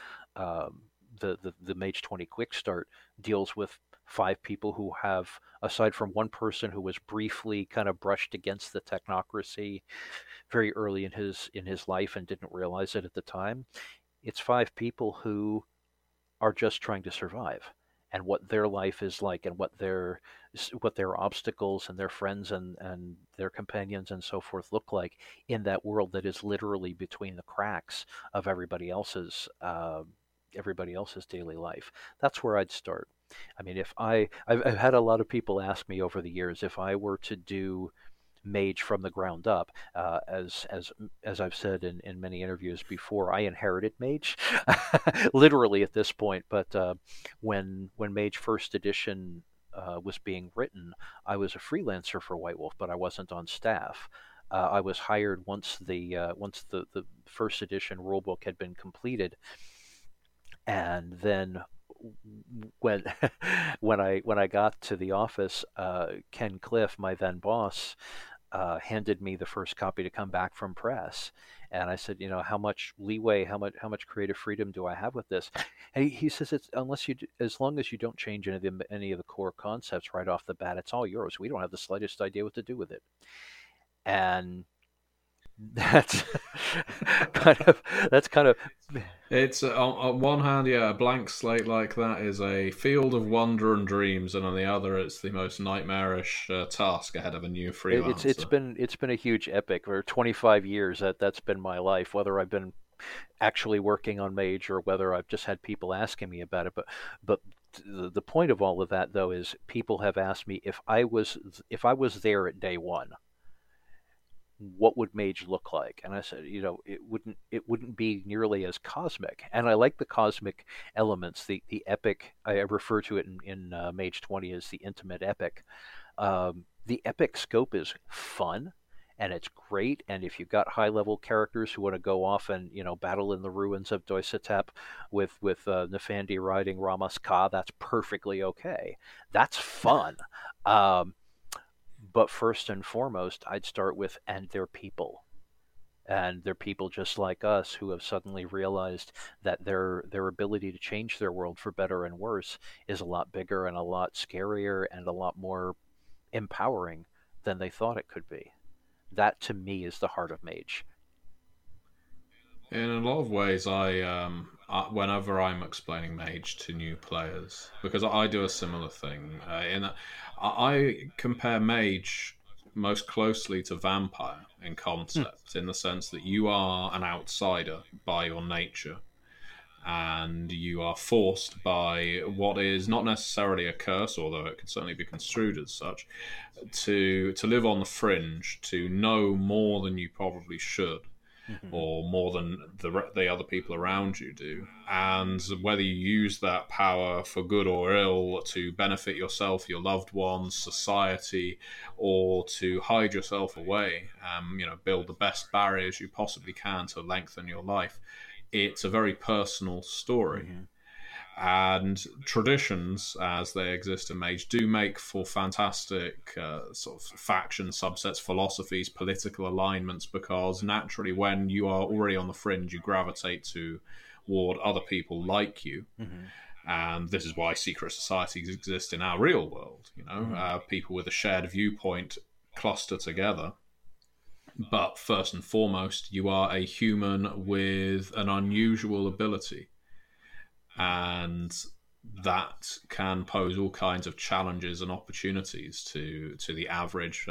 Mage 20 Quick Start deals with. 5 people who have, aside from one person who was briefly kind of brushed against the technocracy very early in his life and didn't realize it at the time, it's 5 people who are just trying to survive. and what their life is like, and what their obstacles and their friends and their companions and so forth look like in that world that is literally between the cracks of everybody else's daily life. That's where I'd start. I mean, I've had a lot of people ask me over the years if I were to do Mage from the ground up. As I've said in many interviews before, I inherited Mage, literally at this point. But when Mage First Edition was being written, I was a freelancer for White Wolf, but I wasn't on staff. I was hired once the first edition rulebook had been completed, and then when when I got to the office, Ken Cliff, my then boss, handed me the first copy to come back from press, and I said, how much leeway, how much creative freedom do I have with this? And he says, it's as long as you don't change any of the core concepts right off the bat, it's all yours. We don't have the slightest idea what to do with it. And that's kind of It's on one hand, yeah, a blank slate like that is a field of wonder and dreams, and on the other, it's the most nightmarish task ahead of a new freelancer. it's been a huge epic. For 25 years, that's been my life. Whether I've been actually working on Mage or whether I've just had people asking me about it, but the point of all of that though is people have asked me if I was there at day one, what would Mage look like? And I said, it wouldn't be nearly as cosmic. And I like the cosmic elements, the epic. I refer to it in Mage 20 as the intimate epic. The epic scope is fun, and it's great. And if you've got high level characters who want to go off and battle in the ruins of Doisatep with Nefandi riding Ramas Ka, that's perfectly okay. That's fun. But first and foremost, I'd start with, and they're people. And they're people just like us who have suddenly realized that their ability to change their world for better and worse is a lot bigger and a lot scarier and a lot more empowering than they thought it could be. That, to me, is the heart of Mage. In a lot of ways, whenever I'm explaining Mage to new players, because I do a similar thing, I compare Mage most closely to Vampire in concept, in the sense that you are an outsider by your nature, and you are forced by what is not necessarily a curse, although it could certainly be construed as such, to live on the fringe, to know more than you probably should. Or more than the other people around you do. And whether you use that power for good or ill to benefit yourself, your loved ones, society, or to hide yourself away, build the best barriers you possibly can to lengthen your life, it's a very personal story. And traditions, as they exist in Mage, do make for fantastic sort of faction subsets, philosophies, political alignments, because naturally when you are already on the fringe, you gravitate toward other people like you. And this is why secret societies exist in our real world. People with a shared viewpoint cluster together. But first and foremost, you are a human with an unusual ability. And that can pose all kinds of challenges and opportunities to the average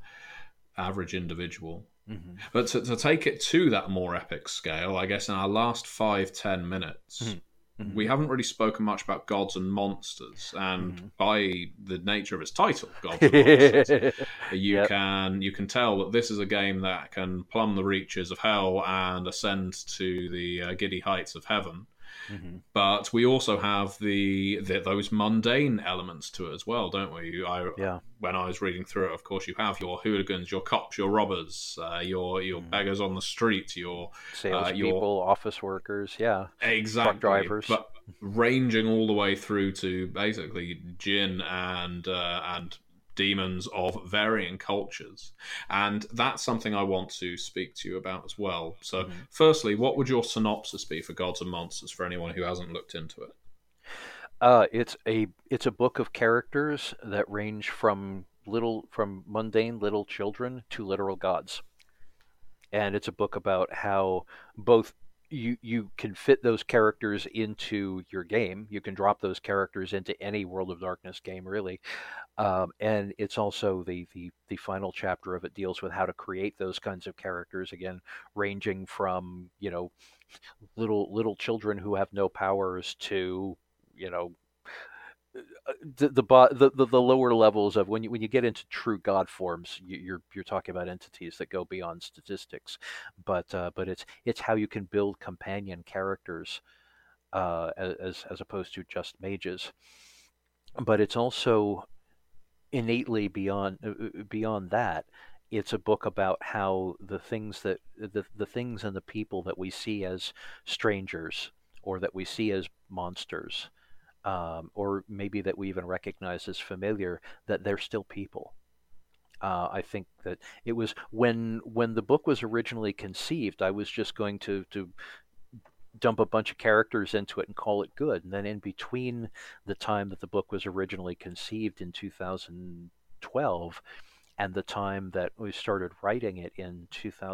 individual. But to take it to that more epic scale, I guess in our last 5-10 minutes, we haven't really spoken much about Gods and Monsters, and by the nature of its title, Gods and Monsters, you can tell that this is a game that can plumb the reaches of hell and ascend to the giddy heights of heaven. But we also have those mundane elements to it as well, don't we? When I was reading through it, of course, you have your hooligans, your cops, your robbers, your beggars on the street, your salespeople, office workers, exactly, truck drivers, but ranging all the way through to basically jinn and demons of varying cultures. And that's something I want to speak to you about as well. So firstly, what would your synopsis be for Gods and Monsters for anyone who hasn't looked into it? It's a book of characters that range from mundane little children to literal gods. And it's a book about how both you can fit those characters into your game. You can drop those characters into any World of Darkness game, really. And it's also the final chapter of it deals with how to create those kinds of characters again, ranging from little children who have no powers to you know the lower levels of when you get into true god forms, you're talking about entities that go beyond statistics, but it's how you can build companion characters as opposed to just mages. But it's also innately beyond that. It's a book about how the things and the people that we see as strangers or that we see as monsters, or maybe that we even recognize as familiar, that they're still people. I think that it was when the book was originally conceived, I was just going to dump a bunch of characters into it and call it good. And then in between the time that the book was originally conceived in 2012 and the time that we started writing it in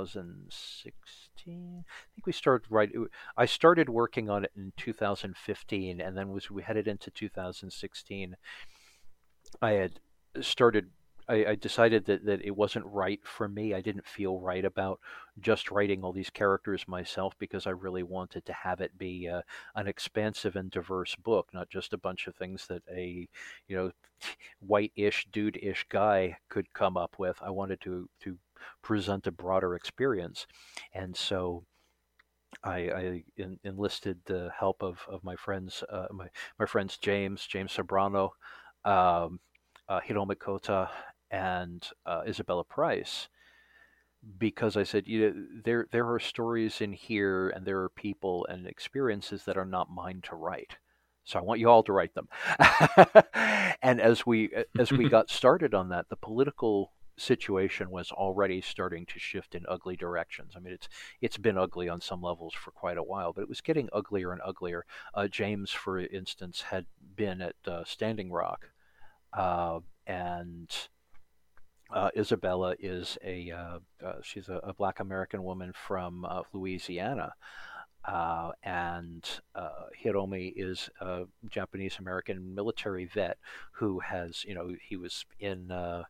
2016, I started working on it in 2015, and then we headed into 2016. I had started I decided that it wasn't right for me. I didn't feel right about just writing all these characters myself, because I really wanted to have it be an expansive and diverse book, not just a bunch of things that a white-ish, dude-ish guy could come up with. I wanted to present a broader experience, and so I enlisted the help of my friends, my friends James Sobrano, Hirome Kota, and Isabella Price, because I said, there are stories in here, and there are people and experiences that are not mine to write. So I want you all to write them. And as we got started on that, the political situation was already starting to shift in ugly directions. I mean, it's been ugly on some levels for quite a while, but it was getting uglier and uglier. James, for instance, had been at Standing Rock, and Isabella is she's a Black American woman from Louisiana, and Hirome is a Japanese American military vet who has, he was in.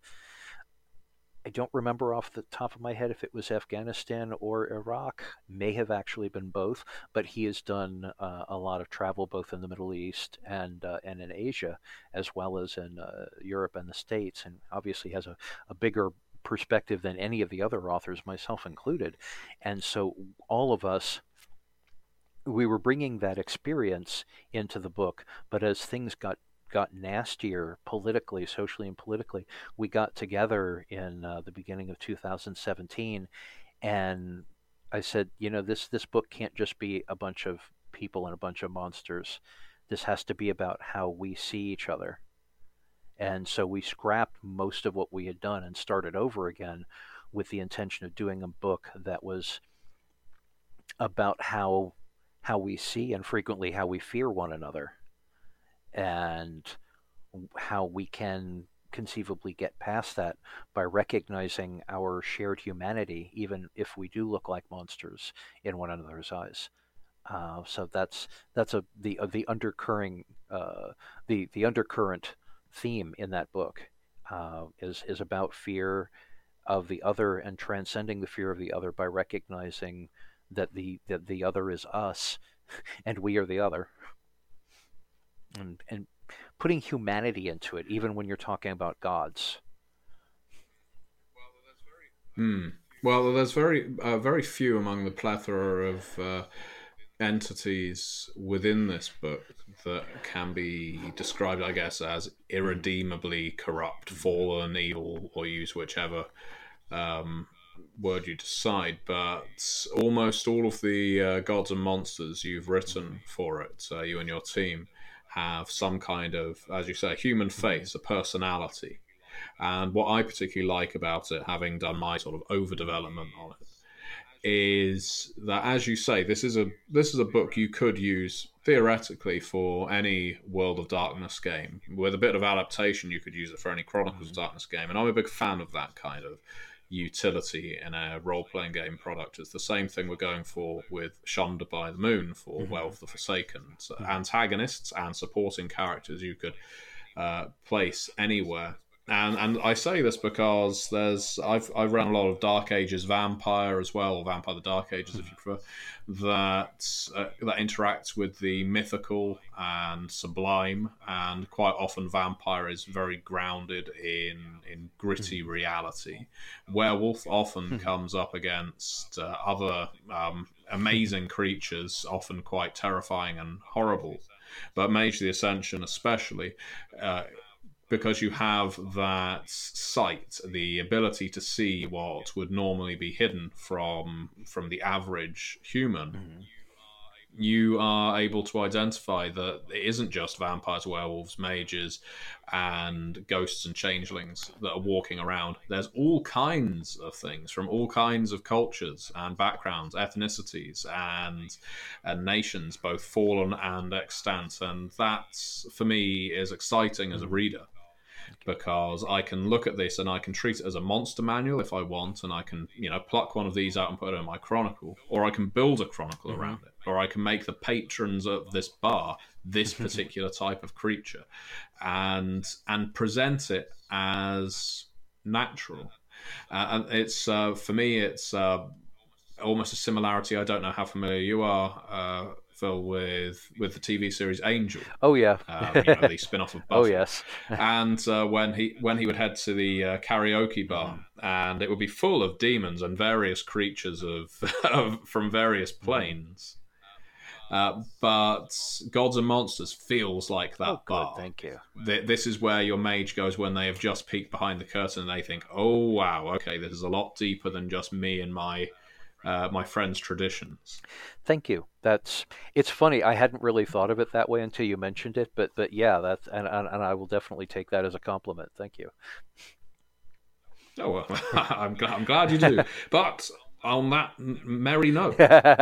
I don't remember off the top of my head if it was Afghanistan or Iraq. May have actually been both, but he has done a lot of travel both in the Middle East and in Asia, as well as in Europe and the States, and obviously has a bigger perspective than any of the other authors, myself included. And so all of us, we were bringing that experience into the book, but as things got nastier politically, socially and politically, we got together in the beginning of 2017, and I said, this book can't just be a bunch of people and a bunch of monsters. This has to be about how we see each other. And so we scrapped most of what we had done and started over again with the intention of doing a book that was about how we see and frequently how we fear one another, and how we can conceivably get past that by recognizing our shared humanity, even if we do look like monsters in one another's eyes. So that's the undercurrent theme in that book, is about fear of the other and transcending the fear of the other by recognizing that the other is us and we are the other. And putting humanity into it, even when you're talking about gods. Well, there's very few among the plethora of entities within this book that can be described, I guess, as irredeemably corrupt, fallen, evil, or use whichever word you decide. But almost all of the gods and monsters you've written for it, you and your team, have some kind of, as you say, a human face, a personality. And what I particularly like about it, having done my sort of overdevelopment on it, is that, as you say, this is a book you could use theoretically for any World of Darkness game. With a bit of adaptation, you could use it for any Chronicles of Darkness game. And I'm a big fan of that kind of, utility in a role-playing game product. It's the same thing we're going for with Shonda by the Moon for Well of the Forsaken. So antagonists and supporting characters you could place anywhere. And I say this because I've run a lot of Dark Ages Vampire as well, or Vampire the Dark Ages if you prefer, that interacts with the mythical and sublime, and quite often Vampire is very grounded in gritty reality. Werewolf often comes up against other amazing creatures, often quite terrifying and horrible, but Mage the Ascension especially, because you have that sight, the ability to see what would normally be hidden from the average human, you are able to identify that it isn't just vampires, werewolves, mages, and ghosts and changelings that are walking around. There's all kinds of things from all kinds of cultures and backgrounds, ethnicities, and nations, both fallen and extant. And that, for me, is exciting as a reader, because I can look at this and I can treat it as a monster manual if I want, and I can, pluck one of these out and put it in my chronicle, or I can build a chronicle around it, or I can make the patrons of this bar this particular type of creature, and present it as natural. And it's for me, it's almost a similarity. I don't know how familiar you are, Phil, with the TV series Angel. Oh yeah, the spin-off of Buffy. Oh yes. And when he would head to the karaoke bar, and it would be full of demons and various creatures from various planes. But Gods and Monsters feels like that bar. Thank you. This is where your mage goes when they have just peeked behind the curtain and they think, "Oh wow, okay, this is a lot deeper than just me and my friends' traditions." Thank you. It's funny. I hadn't really thought of it that way until you mentioned it, but yeah, that's and I will definitely take that as a compliment. Thank you. Oh well, I'm glad you do. But on that merry note,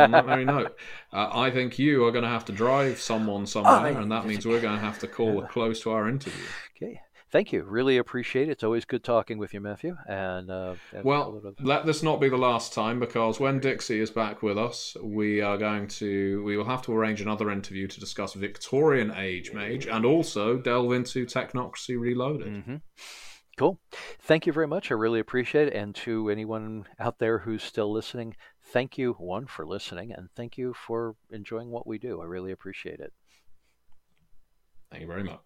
I think you are going to have to drive someone somewhere, and that means we're going to have to call it close to our interview. Okay. Thank you. Really appreciate it. It's always good talking with you, Matthew. And well, let this not be the last time, because when Dixie is back with us, we will have to arrange another interview to discuss Victorian Age Mage and also delve into Technocracy Reloaded. Mm-hmm. Cool. Thank you very much. I really appreciate it. And to anyone out there who's still listening, thank you, one, for listening, and thank you for enjoying what we do. I really appreciate it. Thank you very much.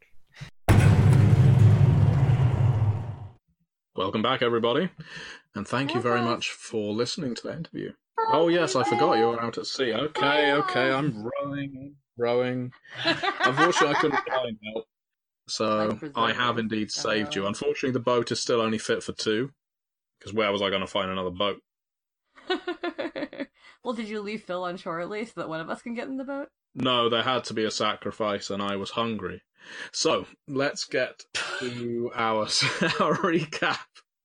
Welcome back, everybody, and thank you very much for listening to the interview. Oh, yes, I forgot you were out at sea. Okay, I'm rowing. Unfortunately, I couldn't find help, so I have indeed saved you. Unfortunately, the boat is still only fit for two, because where was I going to find another boat? Well, did you leave Phil on shore at least so that one of us can get in the boat? No, there had to be a sacrifice, and I was hungry. So, let's get to our recap.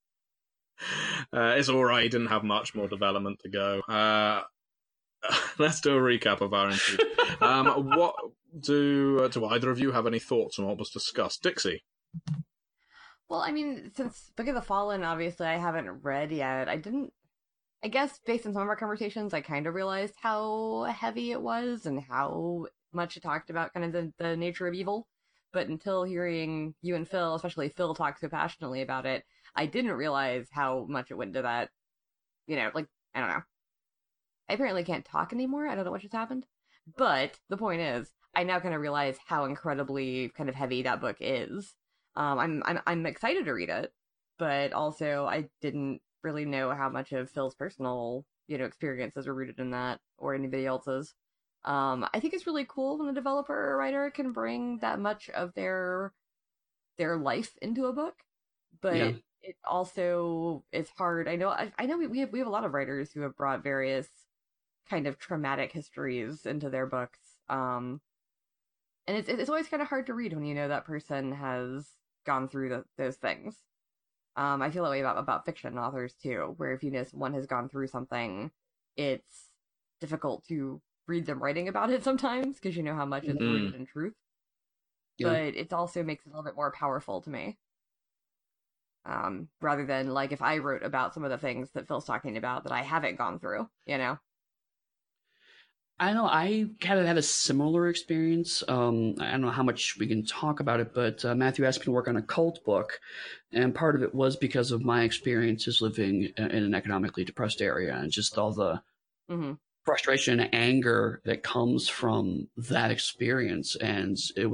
It's alright, he didn't have much more development to go. Let's do a recap of our interview. What do either of you have any thoughts on what was discussed? Dixie? Well, I mean, since Book of the Fallen, obviously, I haven't read yet. I guess, based on some of our conversations, I kind of realized how heavy it was and how much it talked about kind of the nature of evil. But until hearing you and Phil, especially Phil, talk so passionately about it, I didn't realize how much it went into that. I don't know. I apparently can't talk anymore. I don't know what just happened. But the point is, I now kind of realize how incredibly kind of heavy that book is. I'm excited to read it, but also I didn't really know how much of Phil's personal, experiences were rooted in that, or anybody else's. I think it's really cool when a developer or a writer can bring that much of their life into a book, but it also is hard. I know we have a lot of writers who have brought various kind of traumatic histories into their books, and it's always kind of hard to read when you know that person has gone through those things. I feel that way about fiction authors too, where if you know someone has gone through something, it's difficult to read them writing about it sometimes because you know how much is rooted in truth. Yeah. But it also makes it a little bit more powerful to me. rather than like if I wrote about some of the things that Phil's talking about that I haven't gone through, you know? I know I kind of had a similar experience. I don't know how much we can talk about it, but Matthew asked me to work on a cult book, and part of it was because of my experiences living in an economically depressed area and just all the frustration and anger that comes from that experience. And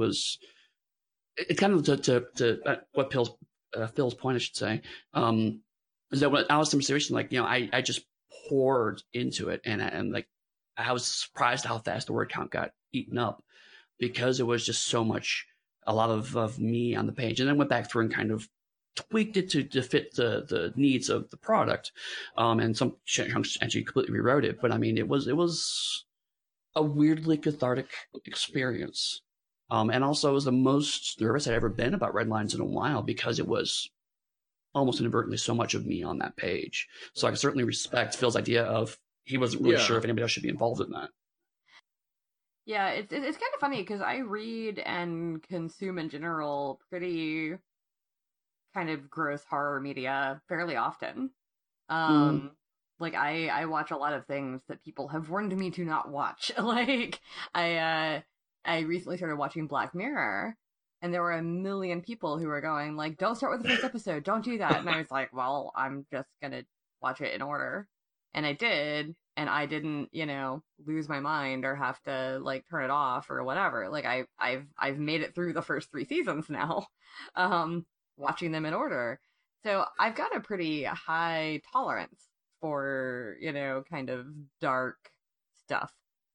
it kind of to what Phil's point, I should say, is that when I was in a situation like, I just poured into it, and like, I was surprised how fast the word count got eaten up because it was just so much, a lot of me on the page. And then went back through and kind of tweaked it to fit the needs of the product. And some chunks actually completely rewrote it. But I mean, it was a weirdly cathartic experience. And also it was the most nervous I'd ever been about Red Lines in a while because it was almost inadvertently so much of me on that page. So I can certainly respect Phil's idea of he wasn't really sure if anybody else should be involved in that. Yeah, it's kind of funny because I read and consume in general pretty kind of gross horror media fairly often. Like I watch a lot of things that people have warned me to not watch. Like I recently started watching Black Mirror, and there were a million people who were going like, "Don't start with the first episode, don't do that." And I was like, "Well, I'm just gonna watch it in order." And I did, and I didn't, lose my mind or have to like turn it off or whatever. Like I've made it through the first 3 seasons now, watching them in order. So I've got a pretty high tolerance for, kind of dark stuff.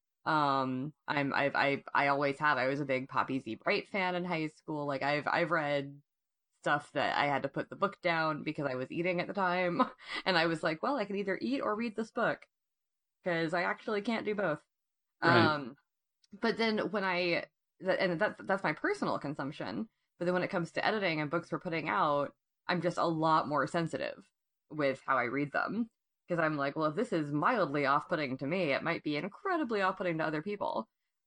I always have. I was a big Poppy Z Bright fan in high school. Like I've read stuff that I had to put the book down because I was eating at the time. And I was like, well, I can either eat or read this book because I actually can't do both. Right. But then when that's my personal consumption. But then when it comes to editing and books we're putting out, I'm just a lot more sensitive with how I read them. Because I'm like, well, if this is mildly off-putting to me, it might be incredibly off-putting to other people.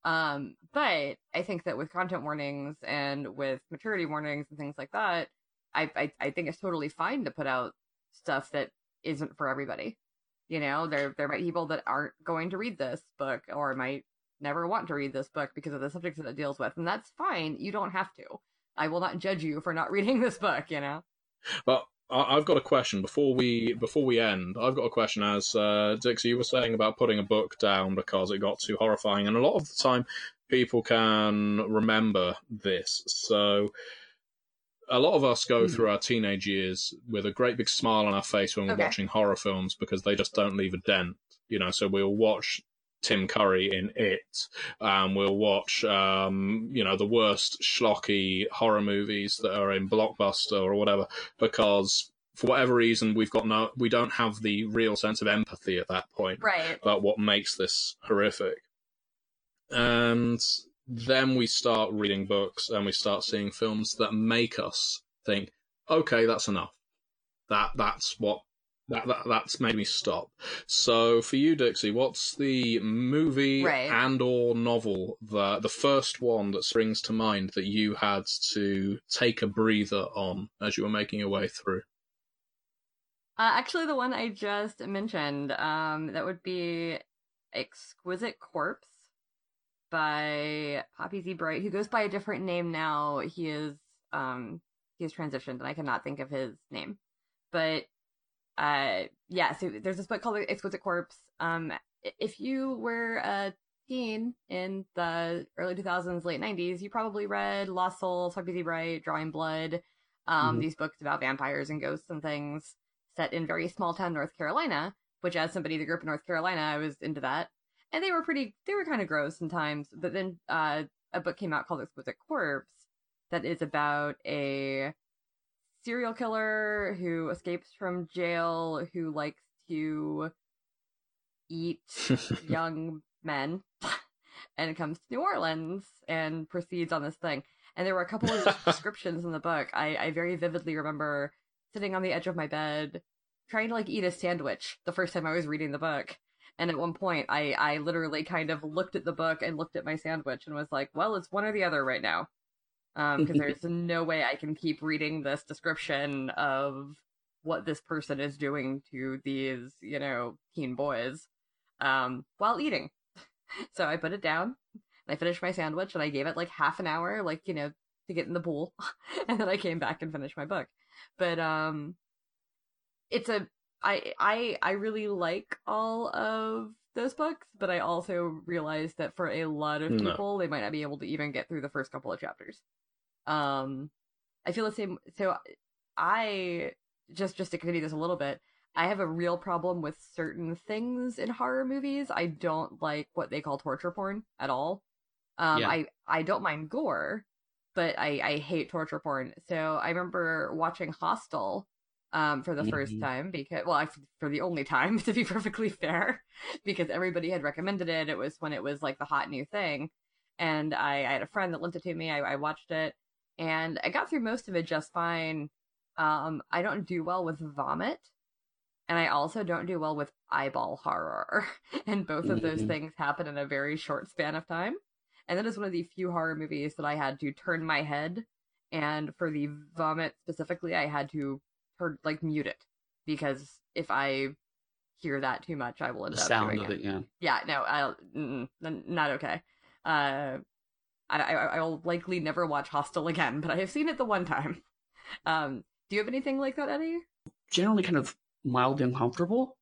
But I think that with content warnings and with maturity warnings and things like that, I think it's totally fine to put out stuff that isn't for everybody. There might be people that aren't going to read this book or might never want to read this book because of the subjects that it deals with, and that's fine. You don't have to. I will not judge you for not reading this book. But I've got a question before we end. I've got a question. As Dixie, you were saying about putting a book down because it got too horrifying, and a lot of the time people can remember this. So a lot of us go through our teenage years with a great big smile on our face when we're watching horror films because they just don't leave a dent. So we'll watch Tim Curry in It. We'll watch, the worst schlocky horror movies that are in Blockbuster or whatever, because for whatever reason we don't have the real sense of empathy at that point about what makes this horrific. And then we start reading books and we start seeing films that make us think, okay, that's enough. That's made me stop. So for you, Dixie, what's the movie and or novel, the first one that springs to mind that you had to take a breather on as you were making your way through? Actually, the one I just mentioned, that would be Exquisite Corpse by Poppy Z Bright, who goes by a different name now. He has transitioned, and I cannot think of his name. But so there's this book called Exquisite Corpse. If you were a teen in the early 2000s, late 90s, you probably read Lost Souls, Poppy Z Bright, Drawing Blood, these books about vampires and ghosts and things set in very small town North Carolina, which as somebody that grew up in North Carolina, I was into that. And they were kind of gross sometimes. But then a book came out called Exquisite Corpse that is about a serial killer who escapes from jail, who likes to eat young men, and comes to New Orleans and proceeds on this thing. And there were a couple of descriptions in the book. I very vividly remember sitting on the edge of my bed trying to eat a sandwich the first time I was reading the book. And at one point, I literally kind of looked at the book and looked at my sandwich and was like, well, it's one or the other right now. because there's no way I can keep reading this description of what this person is doing to these, teen boys, while eating. So I put it down, and I finished my sandwich, and I gave it like half an hour, to get in the pool, and then I came back and finished my book. But I really like all of those books, but I also realized that for a lot of people, they might not be able to even get through the first couple of chapters. I feel the same. So I just to continue this a little bit, I have a real problem with certain things in horror movies. I don't like what they call torture porn at all. I don't mind gore, but I hate torture porn. So I remember watching Hostel for the first time, for the only time, to be perfectly fair, because everybody had recommended it. It was when it was like the hot new thing. And I had a friend that lent it to me. I watched it, and I got through most of it just fine. I don't do well with vomit, and I also don't do well with eyeball horror. And both of those things happen in a very short span of time. And that is one of the few horror movies that I had to turn my head. And for the vomit specifically, I had to mute it, because if I hear that too much, I will end up doing it. Yeah, no, not okay. I will likely never watch Hostel again, but I have seen it the one time. Do you have anything like that, Eddie? Generally kind of mildly uncomfortable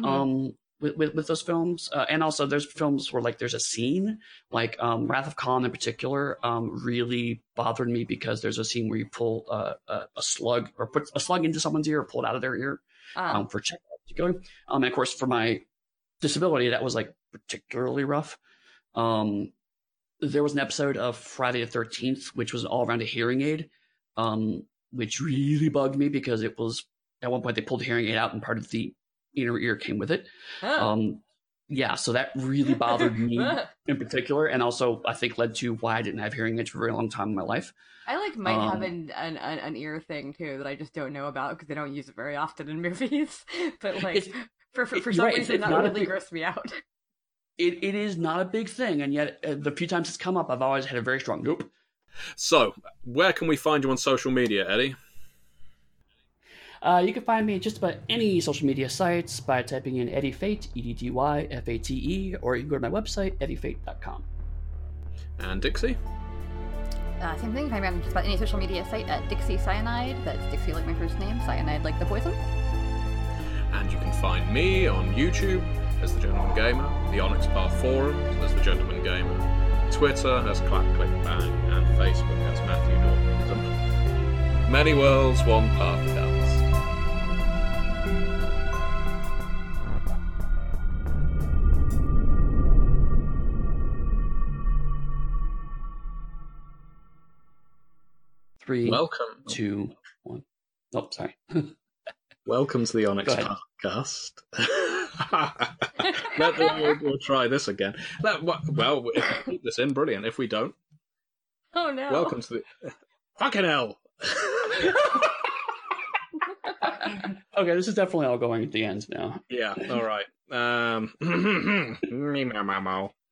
with those films. And also there's films where there's a scene, Wrath of Khan in particular, really bothered me, because there's a scene where you pull a slug, or put a slug into someone's ear, or pull it out of their ear for check particularly. And of course, for my disability, that was particularly rough. There was an episode of Friday the 13th, which was all around a hearing aid, which really bugged me, because it was, at one point they pulled the hearing aid out and part of the inner ear came with it. So that really bothered me in particular, and also I think led to why I didn't have hearing aids for a very long time in my life. I might have an ear thing too that I just don't know about, because they don't use it very often in movies. But for some reason that really grossed me out. It is not a big thing, and yet the few times it's come up, I've always had a very strong nope. So, where can we find you on social media, Eddie? You can find me just about any social media sites by typing in Eddie Fate, EDDYFATE, or you can go to my website, eddiefate.com. And Dixie? Same thing. You can find me on just about any social media site at Dixie Cyanide. That's Dixie like my first name, Cyanide like the poison. And you can find me on YouTube as The Gentleman Gamer, the Onyx Path Forums as The Gentleman Gamer, Twitter as Clap Click Bang, and Facebook as Matthew Norton. Many worlds, one path down. Three, welcome. 2, 1. Oh, sorry. Welcome to the Onyx Podcast. We'll try this again. Well, if we keep this in, brilliant. If we don't, oh no. Welcome to the fucking hell. Okay, this is definitely all going at the end now. Yeah. All right.